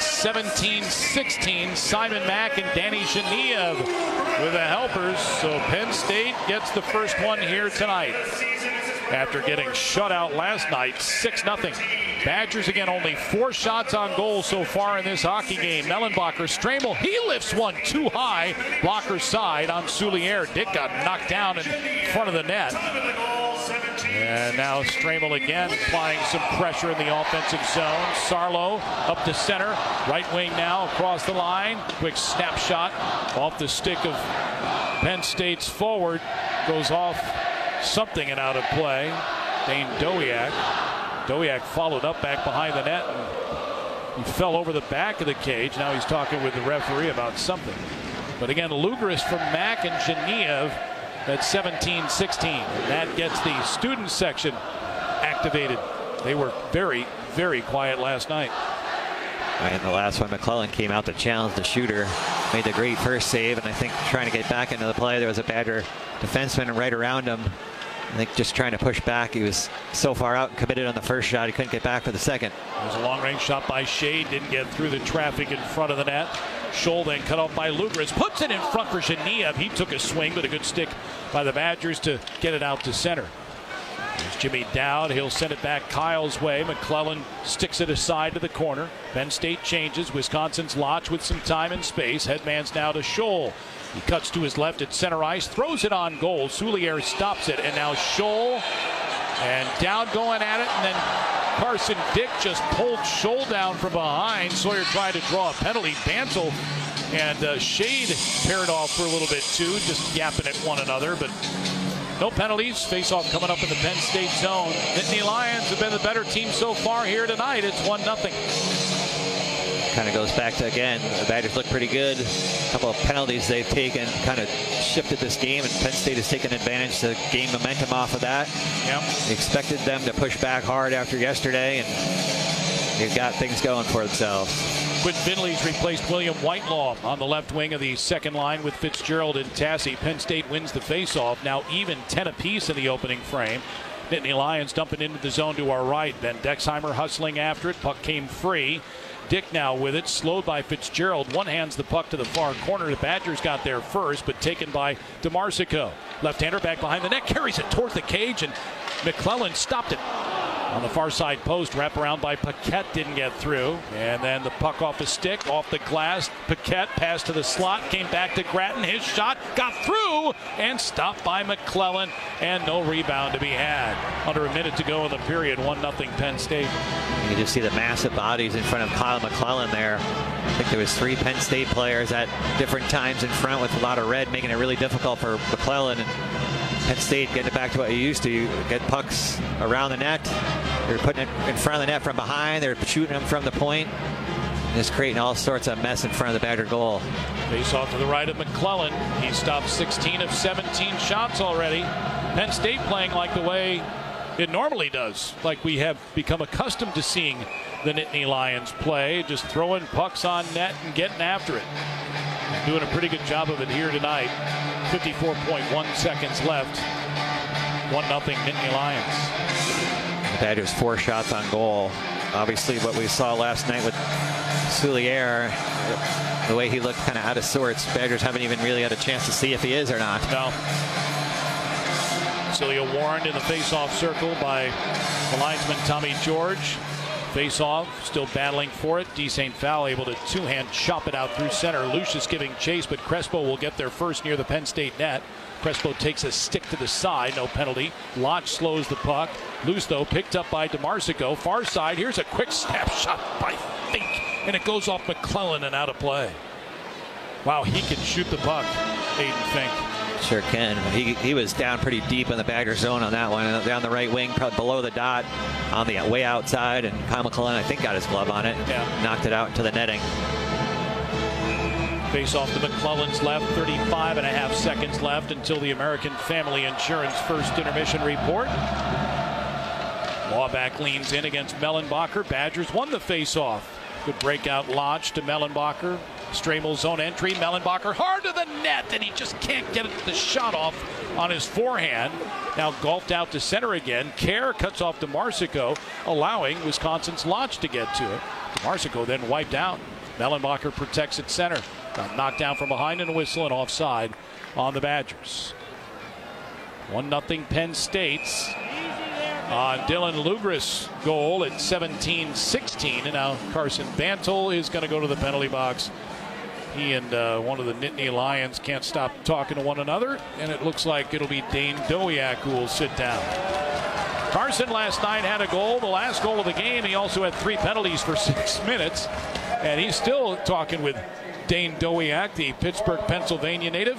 Speaker 1: 17-16, Simon Mack and Danny Geniev with the helpers. So Penn State gets the first one here tonight after getting shut out last night, 6-0. Badgers again, only 4 shots on goal so far in this hockey game. Mellenbacher, Stramel, he lifts one too high. Blocker's side on Souliere. Dick got knocked down in front of the net. And now Stramel again applying some pressure in the offensive zone. Sarlo up to center. Right wing now across the line. Quick snapshot off the stick of Penn State's forward. Goes off something and out of play. Dane Dowiak. Dowiak followed up back behind the net. And he fell over the back of the cage. Now he's talking with the referee about something. But again, Lugris from Mack and Geniev at 17-16. And that gets the student section activated. They were very, very quiet last night.
Speaker 2: And the last one, McClellan came out to challenge the shooter. Made the great first save, and I think trying to get back into the play. There was a Badger defenseman right around him. I think just trying to push back. He was so far out and committed on the first shot, he couldn't get back for the second.
Speaker 1: It was a long-range shot by Shea. Didn't get through the traffic in front of the net. Scholl then cut off by Lugris. Puts it in front for Geniev. He took a swing, but a good stick by the Badgers to get it out to center. There's Jimmy Dowd. He'll send it back Kyle's way. McClellan sticks it aside to the corner. Penn State changes. Wisconsin's Lodge with some time and space. Headman's now to Scholl. He cuts to his left at center ice, throws it on goal. Souliere stops it, and now Scholl and Dowd going at it, and then Carson Dick just pulled Scholl down from behind. Sawyer tried to draw a penalty. Bansel and Shade paired off for a little bit too, just yapping at one another, but no penalties. Face-off coming up in the Penn State zone. Nittany Lions have been the better team so far here tonight. It's 1-0.
Speaker 2: Kind of goes back to, again, the Badgers look pretty good. A couple of penalties they've taken kind of shifted this game, and Penn State has taken advantage to gain momentum off of that.
Speaker 1: Yep.
Speaker 2: Expected them to push back hard after yesterday, and they've got things going for themselves.
Speaker 1: Quinn Finley's replaced William Whitelaw on the left wing of the second line with Fitzgerald and Tassi. Penn State wins the faceoff, now even 10 apiece in the opening frame. Nittany Lions dumping into the zone to our right. Ben Dexheimer hustling after it. Puck came free. Dick now with it, slowed by Fitzgerald. One hands the puck to the far corner. The Badgers got there first, but taken by DeMarsico. Left-hander back behind the net, carries it towards the cage, and McClellan stopped it. On the far side post, wrap around by Paquette, didn't get through. And then the puck off the stick, off the glass. Paquette passed to the slot, came back to Grattan. His shot got through and stopped by McClellan, and no rebound to be had. Under a minute to go in the period, 1-0 Penn State.
Speaker 2: You just see the massive bodies in front of Kyle McClellan there. I think there was 3 Penn State players at different times in front with a lot of red, making it really difficult for McClellan. And Penn State getting it back to what you used to. You get pucks around the net. They're putting it in front of the net from behind. They're shooting them from the point. Just creating all sorts of mess in front of the Badger goal.
Speaker 1: Face off to the right of McClellan. He stopped 16 of 17 shots already. Penn State playing like the way it normally does, like we have become accustomed to seeing the Nittany Lions play, just throwing pucks on net and getting after it. Doing a pretty good job of it here tonight. 54.1 seconds left. 1-0 Nittany Lions.
Speaker 2: The Badgers 4 shots on goal. Obviously what we saw last night with Souliere, the way he looked kind of out of sorts, Badgers haven't even really had a chance to see if he is or not.
Speaker 1: No. Celia warned in the face-off circle by the linesman Tommy George. Face-off, still battling for it. D. St. Phal able to two-hand chop it out through center. Lucius giving chase, but Crespo will get there first near the Penn State net. Crespo takes a stick to the side, no penalty. Lodge slows the puck. Loose, though, picked up by DeMarsico. Far side, here's a quick snapshot by Fink, and it goes off McClellan and out of play. Wow, he can shoot the puck, Aiden Fink.
Speaker 2: Sure can. He was down pretty deep in the Badger zone on that one. Down the right wing, probably below the dot on the way outside. And Kyle McClellan, I think, got his glove on it.
Speaker 1: Yeah.
Speaker 2: Knocked it out into the netting.
Speaker 1: Face off to McClellan's left, 35.5 seconds left until the American Family Insurance first intermission report. Laubach leans in against Mellenbacher. Badgers won the face-off. Good breakout launch to Mellenbacher. Stramel zone entry. Mellenbacher hard to the net, and he just can't get the shot off on his forehand. Now golfed out to center again. Kerr cuts off to Marsico, allowing Wisconsin's launch to get to it. Marsico then wiped out. Mellenbacher protects at center. Got knocked down from behind and a whistle and offside on the Badgers. 1-0 Penn State on Dylan Lugris' goal at 17-16. And now Carson Bantle is going to go to the penalty box. He and one of the Nittany Lions can't stop talking to one another, and it looks like it'll be Dane Dowiak who will sit down. Carson last night had a goal, the last goal of the game. He also had 3 penalties for 6 minutes, and he's still talking with Dane Dowiak, the Pittsburgh, Pennsylvania native.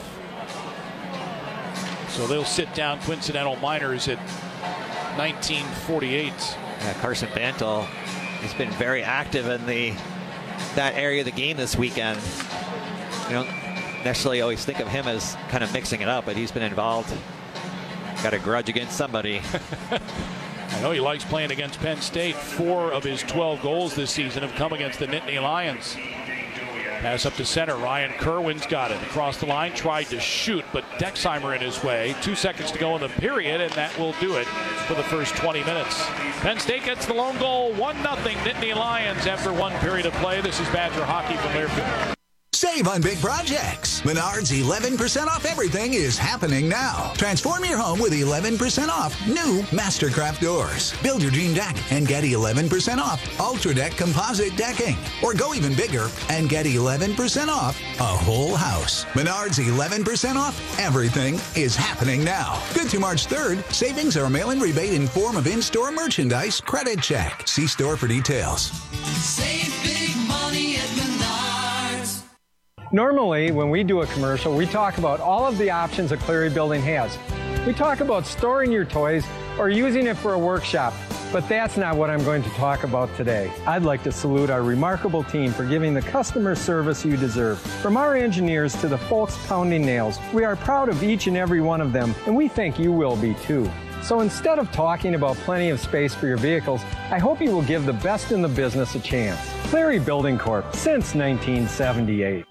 Speaker 1: So they'll sit down Coincidental Miners at 1948.
Speaker 2: Yeah, Carson Bantle has been very active in that area of the game this weekend. You don't necessarily always think of him as kind of mixing it up, but he's been involved. Got a grudge against somebody.
Speaker 1: I know he likes playing against Penn State. 4 of his 12 goals this season have come against the Nittany Lions. Pass up to center. Ryan Kerwin's got it. Across the line, tried to shoot, but Dexheimer in his way. 2 seconds to go in the period, and that will do it for the first 20 minutes. Penn State gets the lone goal. 1-0 Nittany Lions after 1 period of play. This is Badger Hockey from Learfield.
Speaker 15: Save on big projects. Menards 11% off everything is happening now. Transform your home with 11% off new Mastercraft doors. Build your dream deck and get 11% off Ultra Deck composite decking. Or go even bigger and get 11% off a whole house. Menards 11% off everything is happening now. Good through March 3rd. Savings are a mail-in rebate in form of in-store merchandise credit check. See store for details.
Speaker 16: Save big money at Menards.
Speaker 17: Normally, when we do a commercial, we talk about all of the options a Cleary building has. We talk about storing your toys or using it for a workshop, but that's not what I'm going to talk about today. I'd like to salute our remarkable team for giving the customer service you deserve. From our engineers to the folks pounding nails, we are proud of each and every one of them, and we think you will be too. So instead of talking about plenty of space for your vehicles, I hope you will give the best in the business a chance. Cleary Building Corp. Since 1978.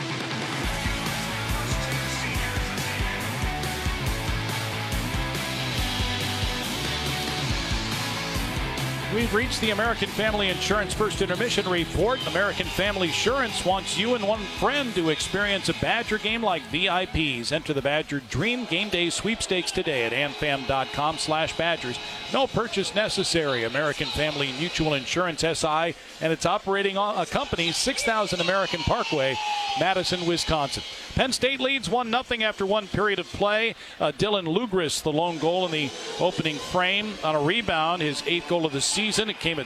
Speaker 1: We've reached the American Family Insurance First Intermission Report. American Family Insurance wants you and one friend to experience a Badger game like VIPs. Enter the Badger Dream Game Day Sweepstakes today at amfam.com/Badgers. No purchase necessary. American Family Mutual Insurance SI and its operating company, 6000 American Parkway, Madison, Wisconsin. Penn State leads 1-0 after 1 period of play. Dylan Lugris, the lone goal in the opening frame on a rebound, his 8th goal of the season. It came at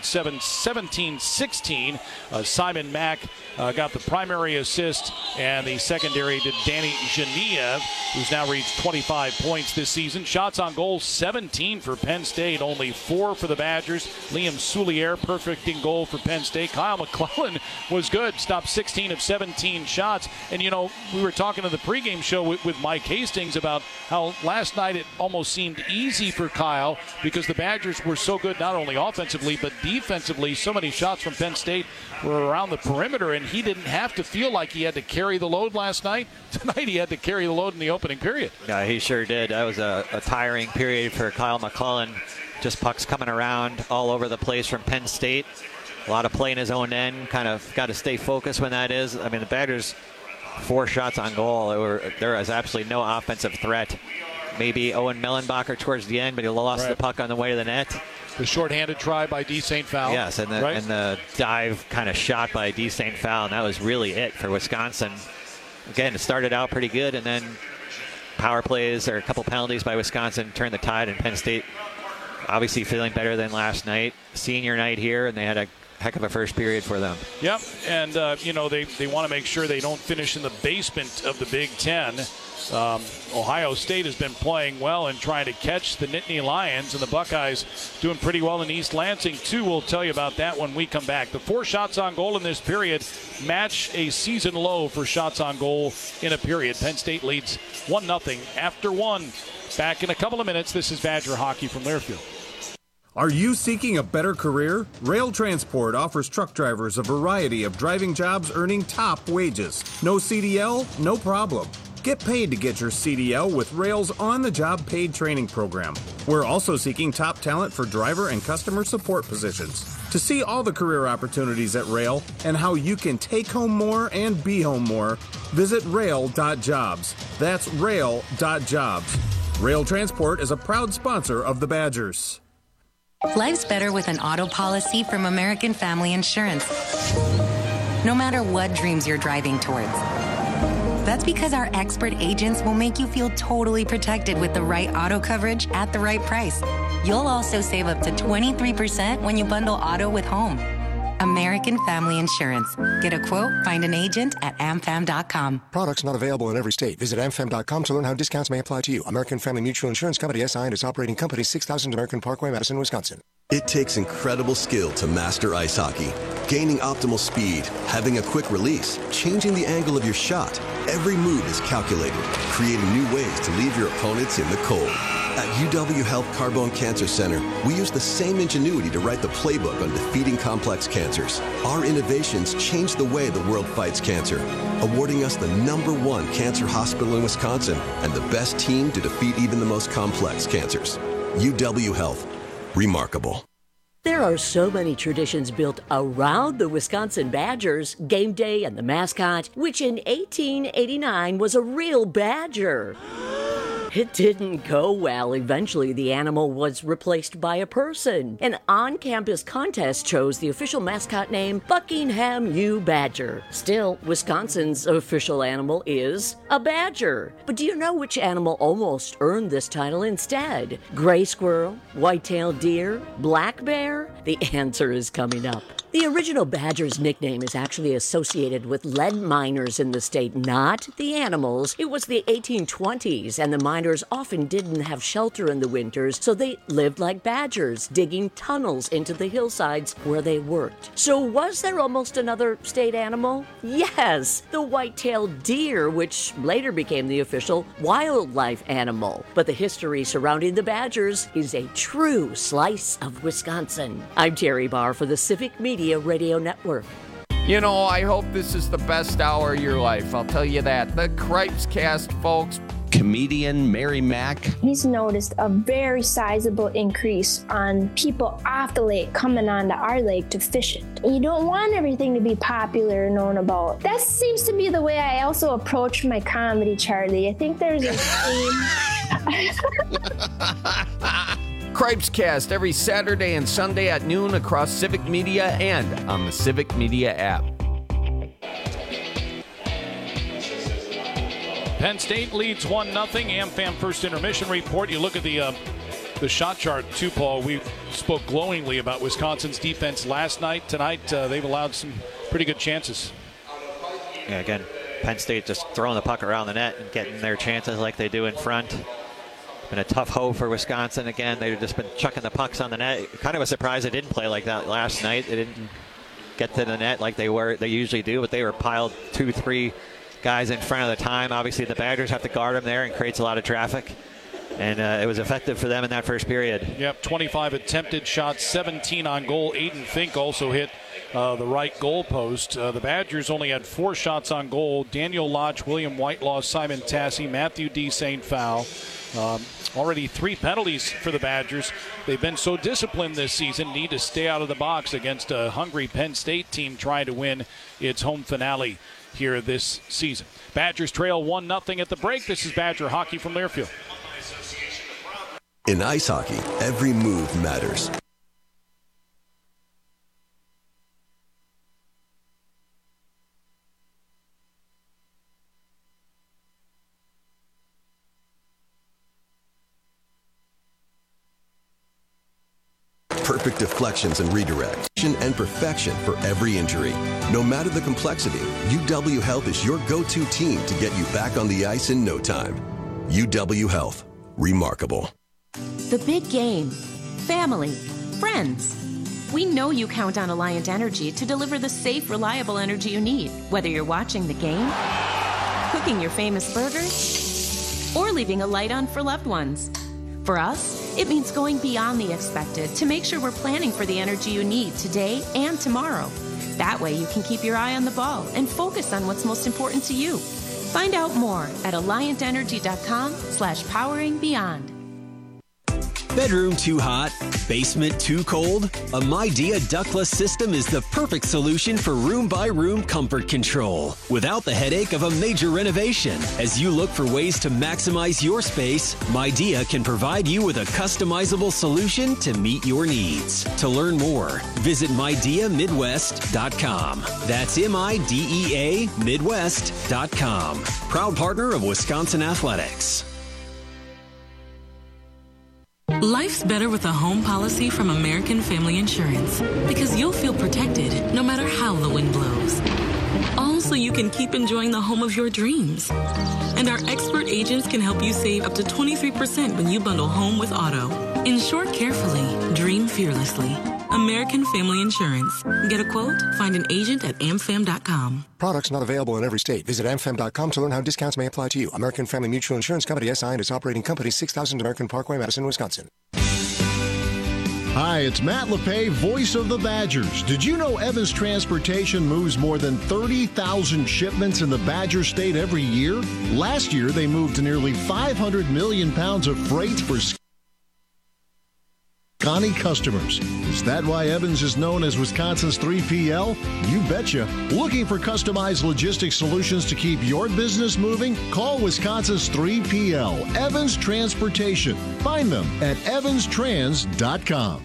Speaker 1: 17-16. Simon Mack got the primary assist, and the secondary to Danny Genev, who's now reached 25 points this season. Shots on goal, 17 for Penn State, only 4 for the Badgers. Liam Soulier, perfect in goal for Penn State. Kyle McClellan was good, stopped 16 of 17 shots. And, you know, we were talking to the pregame show with Mike Hastings about how last night it almost seemed easy for Kyle because the Badgers were so good, not only offensively, but defensively. So many shots from Penn State were around the perimeter, and he didn't have to feel like he had to carry the load last night. Tonight he had to carry the load in the opening period.
Speaker 2: Yeah, he sure did. That was a tiring period for Kyle McClellan. Just pucks coming around all over the place from Penn State. A lot of play in his own end. Kind of got to stay focused when that is. I mean, the Badgers, 4 shots on goal. There was absolutely no offensive threat. Maybe Owen Mellenbacher towards the end, but he lost the puck on the way to the net.
Speaker 1: The shorthanded try by D. St. Foul.
Speaker 2: Yes, and the dive kind of shot by D. St. Foul, and that was really it for Wisconsin. Again, it started out pretty good, and then power plays or a couple penalties by Wisconsin turned the tide, and Penn State obviously feeling better than last night. Senior night here, and they had a heck of a first period for them.
Speaker 1: Yep, and you know, they want to make sure they don't finish in the basement of the Big Ten. Ohio State has been playing well and trying to catch the Nittany Lions, and the Buckeyes doing pretty well in East Lansing, too. We'll tell you about that when we come back. The 4 shots on goal in this period match a season low for shots on goal in a period. Penn State leads 1-0 after 1. Back in a couple of minutes. This is Badger Hockey from Learfield.
Speaker 18: Are you seeking a better career? Rail Transport offers truck drivers a variety of driving jobs earning top wages. No CDL? No problem. Get paid to get your CDL with Rail's on-the-job paid training program. We're also seeking top talent for driver and customer support positions. To see all the career opportunities at Rail and how you can take home more and be home more, visit rail.jobs. That's rail.jobs. Rail Transport is a proud sponsor of the Badgers.
Speaker 19: Life's better with an auto policy from American Family Insurance. No matter what dreams you're driving towards. That's because our expert agents will make you feel totally protected with the right auto coverage at the right price. You'll also save up to 23% when you bundle auto with home. American Family Insurance. Get a quote, find an agent at amfam.com.
Speaker 20: Products not available in every state. Visit amfam.com to learn how discounts may apply to you. American Family Mutual Insurance Company, SI, and its operating company, 6000 American Parkway, Madison, Wisconsin.
Speaker 21: It takes incredible skill to master ice hockey. Gaining optimal speed, having a quick release, changing the angle of your shot. Every move is calculated, creating new ways to leave your opponents in the cold. At UW Health Carbone Cancer Center, we use the same ingenuity to write the playbook on defeating complex cancers. Our innovations change the way the world fights cancer, awarding us the #1 cancer hospital in Wisconsin and the best team to defeat even the most complex cancers. UW Health. Remarkable.
Speaker 12: There are so many traditions built around the Wisconsin Badgers, game day and the mascot, which in 1889 was a real badger. It didn't go well. Eventually, the animal was replaced by a person. An on-campus contest chose the official mascot name Buckingham U. Badger. Still, Wisconsin's official animal is a badger. But do you know which animal almost earned this title instead? Gray squirrel, white-tailed deer, black bear? The answer is coming up. The original badger's nickname is actually associated with lead miners in the state, not the animals. It was the 1820s, and the miners often didn't have shelter in the winters, so they lived like badgers, digging tunnels into the hillsides where they worked. So was there almost another state animal? Yes, the white-tailed deer, which later became the official wildlife animal. But the history surrounding the Badgers is a true slice of Wisconsin. I'm Terry Barr for the Civic Media Radio Network.
Speaker 22: You know, I hope this is the best hour of your life. I'll tell you that. The Cripes Cast, folks.
Speaker 23: Comedian Mary Mack.
Speaker 24: He's noticed a very sizable increase on people off the lake coming onto our lake to fish it. You don't want everything to be popular and known about. That seems to be the way I also approach my comedy, Charlie. I think there's a theme.
Speaker 22: Cripes Cast every Saturday and Sunday at noon across Civic Media and on the Civic Media app.
Speaker 1: Penn State leads 1-0. AmFam first intermission report. You look at the shot chart too, Paul. We spoke glowingly about Wisconsin's defense last night. Tonight, they've allowed some pretty good chances.
Speaker 2: Yeah, again, Penn State just throwing the puck around the net and getting their chances like they do in front. Been a tough hoe for Wisconsin again. They've just been chucking the pucks on the net. Kind of a surprise they didn't play like that last night. They didn't get to the net like they usually do, but they were piled 2-3 guys in front of the time. Obviously, the Badgers have to guard them there and creates a lot of traffic. And it was effective for them in that first period.
Speaker 1: Yep, 25 attempted shots, 17 on goal. Aiden Fink also hit the right goal post. The Badgers only had 4 shots on goal. Daniel Lodge, William Whitelaw, Simon Tassi, Matthew D. St. Foul. Already 3 penalties for the Badgers. They've been so disciplined this season, need to stay out of the box against a hungry Penn State team trying to win its home finale here this season. Badgers trail 1-0 at the break. This is Badger Hockey from Learfield.
Speaker 21: In ice hockey, every move matters. perfect deflections and redirect, and perfection for every injury. No matter the complexity, UW Health is your go-to team to get you back on the ice in no time. UW Health. Remarkable.
Speaker 3: The big game. Family. Friends. We know you count on Alliant Energy to deliver the safe, reliable energy you need, whether you're watching the game, cooking your famous burgers, or leaving a light on for loved ones. For us, it means going beyond the expected to make sure we're planning for the energy you need today and tomorrow. That way you can keep your eye on the ball and focus on what's most important to you. Find out more at alliantenergy.com/poweringbeyond.
Speaker 4: Bedroom too hot? Basement too cold? A Midea ductless system is the perfect solution for room-by-room comfort control without the headache of a major renovation. As you look for ways to maximize your space, Midea can provide you with a customizable solution to meet your needs. To learn more, visit MideaMidwest.com. That's MIDEA Midwest.com. Proud partner of Wisconsin Athletics.
Speaker 5: Life's better with a home policy from American Family Insurance because you'll feel protected no matter how the wind blows. All so you can keep enjoying the home of your dreams. And our expert agents can help you save up to 23% when you bundle home with auto. Insure carefully, dream fearlessly. American Family Insurance. Get a quote? Find an agent at amfam.com.
Speaker 20: Products not available in every state. Visit amfam.com to learn how discounts may apply to you. American Family Mutual Insurance Company, SI, and its operating company, 6000 American Parkway, Madison, Wisconsin.
Speaker 13: Hi, it's Matt LePay, voice of the Badgers. Did you know Evans Transportation moves more than 30,000 shipments in the Badger State every year? Last year, they moved nearly 500 million pounds of freight for Connie customers. Is that why Evans is known as Wisconsin's 3PL? You betcha. Looking for customized logistics solutions to keep your business moving? Call Wisconsin's 3PL, Evans Transportation. Find them at evanstrans.com.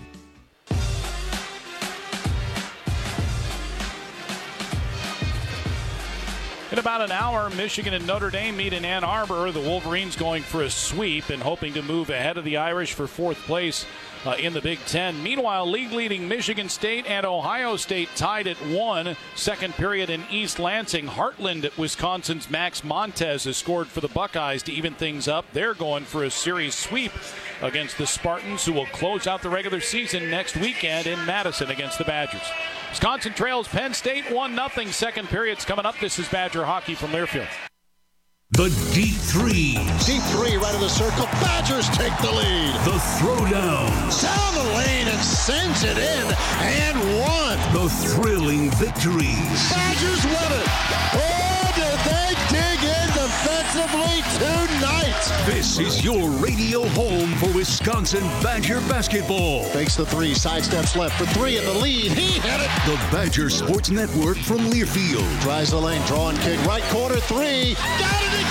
Speaker 1: In about an hour, Michigan and Notre Dame meet in Ann Arbor. The Wolverines going for a sweep and hoping to move ahead of the Irish for fourth place in the Big Ten. Meanwhile, league-leading Michigan State and Ohio State tied at 1. Second period in East Lansing. Heartland, Wisconsin's Max Montez has scored for the Buckeyes to even things up. They're going for a series sweep against the Spartans, who will close out the regular season next weekend in Madison against the Badgers. Wisconsin trails Penn State 1-0. Second period's coming up. This is Badger hockey from Learfield.
Speaker 6: The deep three.
Speaker 13: Deep three right of the circle. Badgers take the lead.
Speaker 6: The throwdown.
Speaker 13: Down the lane and sends it in and one.
Speaker 6: The thrilling victories.
Speaker 13: Badgers win it. Oh, did they dig in defensively tonight?
Speaker 6: This is your radio home for Wisconsin Badger basketball.
Speaker 13: Fakes the three, sidesteps left for three in the lead. He hit it.
Speaker 6: The Badger Sports Network from Learfield.
Speaker 13: Tries the lane, draw and kick, right corner three. Got it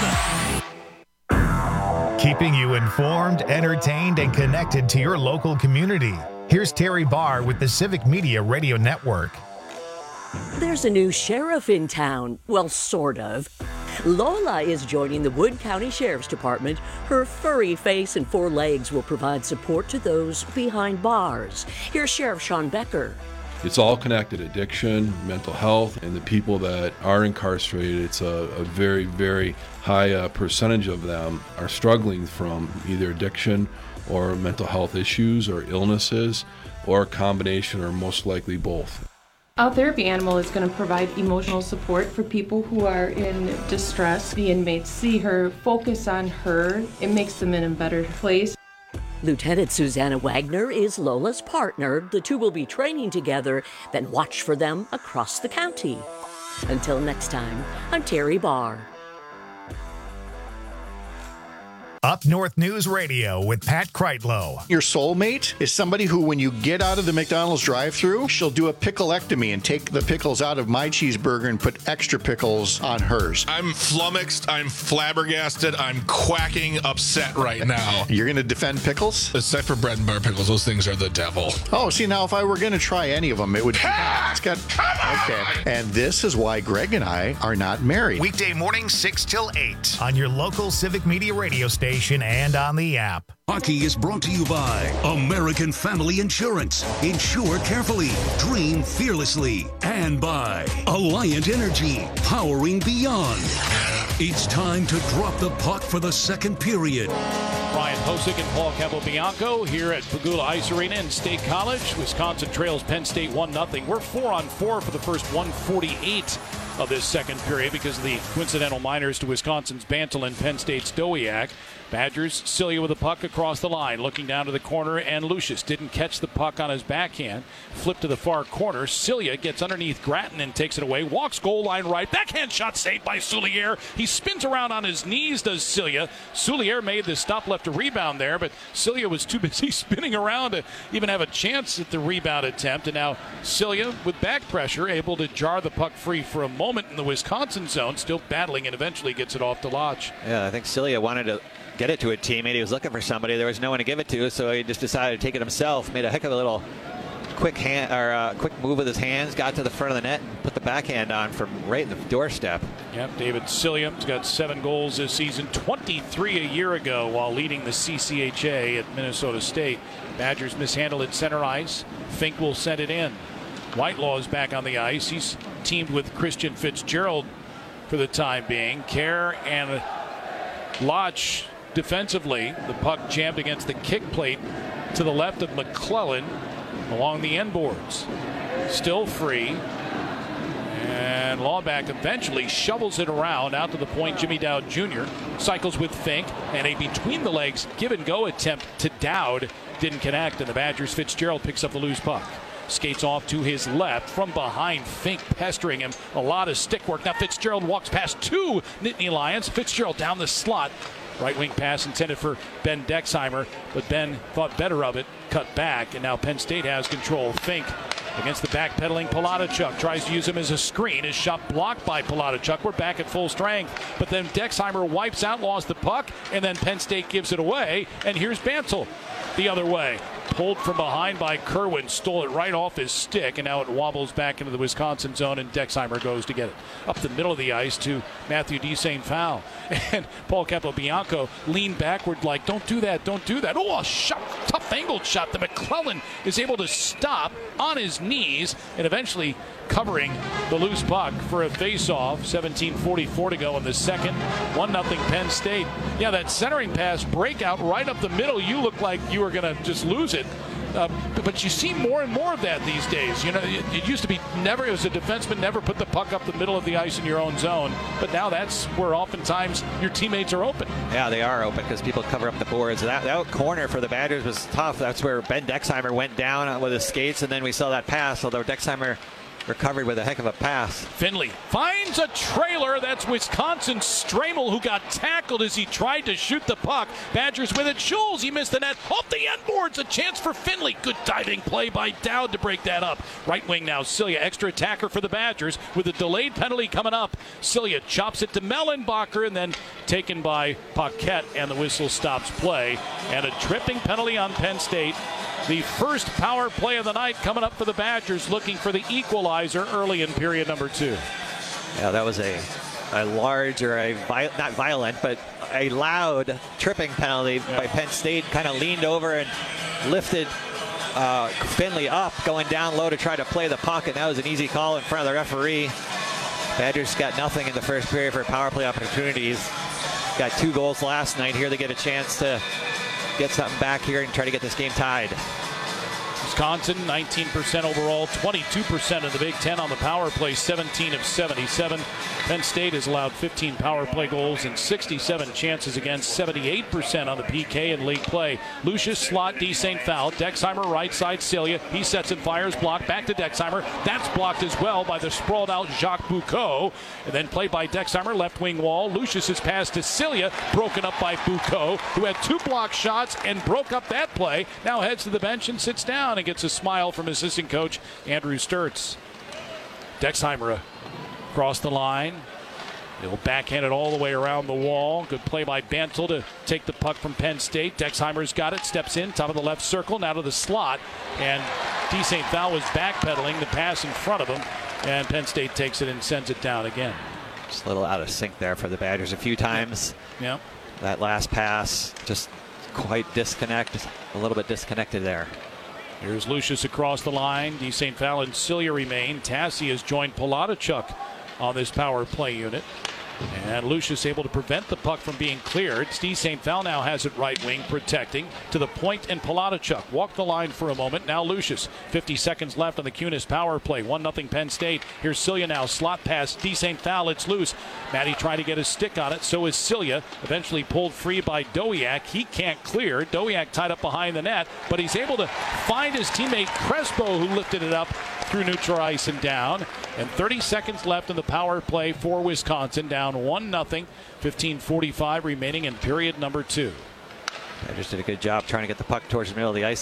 Speaker 13: again.
Speaker 7: Keeping you informed, entertained, and connected to your local community. Here's Terry Barr with the Civic Media Radio Network.
Speaker 12: There's a new sheriff in town. Well, sort of. Lola is joining the Wood County Sheriff's Department. Her furry face and 4 legs will provide support to those behind bars. Here's Sheriff Sean Becker.
Speaker 25: It's all connected: addiction, mental health, and the people that are incarcerated. It's a very, very high percentage of them are struggling from either addiction or mental health issues or illnesses, or a combination, or most likely both.
Speaker 26: Our therapy animal is going to provide emotional support for people who are in distress. The inmates see her, focus on her. It makes them in a better place.
Speaker 12: Lieutenant Susanna Wagner is Lola's partner. The two will be training together, then watch for them across the county. Until next time, I'm Terry Barr.
Speaker 7: Up North News Radio with Pat Kreitlow.
Speaker 27: Your soulmate is somebody who, when you get out of the McDonald's drive-thru, she'll do a picklectomy and take the pickles out of my cheeseburger and put extra pickles on hers.
Speaker 28: I'm flummoxed. I'm flabbergasted. I'm quacking upset right now.
Speaker 27: You're going to defend pickles?
Speaker 28: Except for bread and butter pickles. Those things are the devil.
Speaker 27: Oh, see, now if I were going to try any of them, it would... It's got... Okay. And this is why Greg and I are not married.
Speaker 7: Weekday morning, 6 till 8 on your local Civic Media radio station. station and on the app.
Speaker 6: Hockey is brought to you by American Family Insurance. Insure carefully, dream fearlessly. And by Alliant Energy, powering beyond. It's time to drop the puck for the second period.
Speaker 1: Ryan Posick and Paul Capobianco here at Pagula Ice Arena in State College. Wisconsin trails Penn State 1-0. We're 4-on-4 for the first 1:48 of this second period because of the coincidental minors to Wisconsin's Bantle and Penn State's Dowiak. Badgers, Cilia with the puck across the line, looking down to the corner, and Lucius didn't catch the puck on his backhand. Flipped to the far corner. Cilia gets underneath Gratton and takes it away. Walks goal line right. Backhand shot saved by Soulier. He spins around on his knees, does Cilia. Soulier made the stop left to rebound there, but Cilia was too busy spinning around to even have a chance at the rebound attempt. And now Cilia, with back pressure, able to jar the puck free for a moment in the Wisconsin zone, still battling and eventually gets it off to Lodge.
Speaker 2: Yeah, I think Cilia wanted to get it to a teammate. He was looking for somebody. There was no one to give it to, so he just decided to take it himself. Made a heck of a little quick move with his hands. Got to the front of the net and put the backhand on from right in the doorstep.
Speaker 1: Yep, David Cilia has got 7 goals this season, 23 a year ago while leading the CCHA at Minnesota State. Badgers mishandled at center ice. Fink will send it in. Whitelaw is back on the ice. He's teamed with Christian Fitzgerald for the time being. Kerr and Lodge defensively. The puck jammed against the kick plate to the left of McClellan along the end boards. Still free. And Lawback eventually shovels it around out to the point. Jimmy Dowd Jr. cycles with Fink, and a between-the-legs give-and-go attempt to Dowd didn't connect, and the Badgers' Fitzgerald picks up the loose puck. Skates off to his left from behind. Fink pestering him. A lot of stick work. Now Fitzgerald walks past 2 Nittany Lions. Fitzgerald down the slot. Right wing pass intended for Ben Dexheimer, but Ben thought better of it. Cut back, and now Penn State has control. Fink against the backpedaling Palatichuk. Tries to use him as a screen. His shot blocked by Palatichuk. We're back at full strength. But then Dexheimer wipes out, lost the puck, and then Penn State gives it away. And here's Bantle the other way. Pulled from behind by Kerwin, stole it right off his stick, and now it wobbles back into the Wisconsin zone, and Dexheimer goes to get it. Up the middle of the ice to Matthew D. St. Foul. And Paul Capobianco leaned backward like, don't do that, don't do that. Oh, a shot, tough angled shot. The McClellan is able to stop on his knees and eventually covering the loose puck for a face-off. 17:44 to go in the second. 1-0 Penn State. Yeah, that centering pass breakout right up the middle. You look like you were going to just lose it. But you see more and more of that these days. You know, it used to be never, as a defenseman, never put the puck up the middle of the ice in your own zone. But now that's where oftentimes your teammates are open.
Speaker 2: Yeah, they are open because people cover up the boards. That corner for the Badgers was tough. That's where Ben Dexheimer went down with his skates, and then we saw that pass, although Dexheimer recovered with a heck of a pass.
Speaker 1: Finley finds a trailer. That's Wisconsin's Stramel, who got tackled as he tried to shoot the puck. Badgers with it. Schulz, he missed the net. Off the end boards, a chance for Finley. Good diving play by Dowd to break that up. Right wing now, Cilia, extra attacker for the Badgers with a delayed penalty coming up. Cilia chops it to Mellenbacher and then taken by Paquette, and the whistle stops play. And a tripping penalty on Penn State. The first power play of the night coming up for the Badgers, looking for the equalizer early in period number 2.
Speaker 2: Yeah, that was a large, or not violent, but a loud tripping penalty by Penn State. Kind of leaned over and lifted Finley up, going down low to try to play the puck, and that was an easy call in front of the referee. Badgers got nothing in the first period for power play opportunities. Got 2 goals last night. Here they get a chance to get something back here and try to get this game tied.
Speaker 1: Wisconsin, 19% overall, 22% of the Big Ten on the power play, 17 of 77. Penn State has allowed 15 power play goals and 67 chances against, 78% on the PK and league play. Lucius slot, D. St. Foul. Dexheimer right side, Cilia. He sets and fires, blocked back to Dexheimer. That's blocked as well by the sprawled out Jacques Boucaud. And then play by Dexheimer, left wing wall. Lucius's pass to Cilia, broken up by Boucaud, who had 2 blocked shots and broke up that play. Now heads to the bench and sits down and gets a smile from assistant coach Andrew Sturtz. Dexheimer across the line. He'll backhand it all the way around the wall. Good play by Bantle to take the puck from Penn State. Dexheimer's got it, steps in, top of the left circle, now to the slot. And D. St. Foul was backpedaling the pass in front of him. And Penn State takes it and sends it down again.
Speaker 2: Just a little out of sync there for the Badgers a few times.
Speaker 1: Yeah.
Speaker 2: That last pass just quite a little bit disconnected there.
Speaker 1: Here's Lucius across the line. D. St. Val and Cilia remain. Tassi has joined Palachuk on this power play unit. And Lucius able to prevent the puck from being cleared. Steve St. Val now has it right wing, protecting to the point, and Palachuk walk the line for a moment. Now Lucius, 50 seconds left on the Kunis power play. 1-0 Penn State. Here's Cilia now, slot pass. D. St. Val, it's loose. Maddie tried to get a stick on it, so is Cilia. Eventually pulled free by Dowiak. He can't clear. Dowiak tied up behind the net, but he's able to find his teammate Crespo, who lifted it up through neutral ice and down. And 30 seconds left in the power play for Wisconsin, down 1-0. 15:45 remaining in period number 2.
Speaker 2: Badgers did a good job trying to get the puck towards the middle of the ice.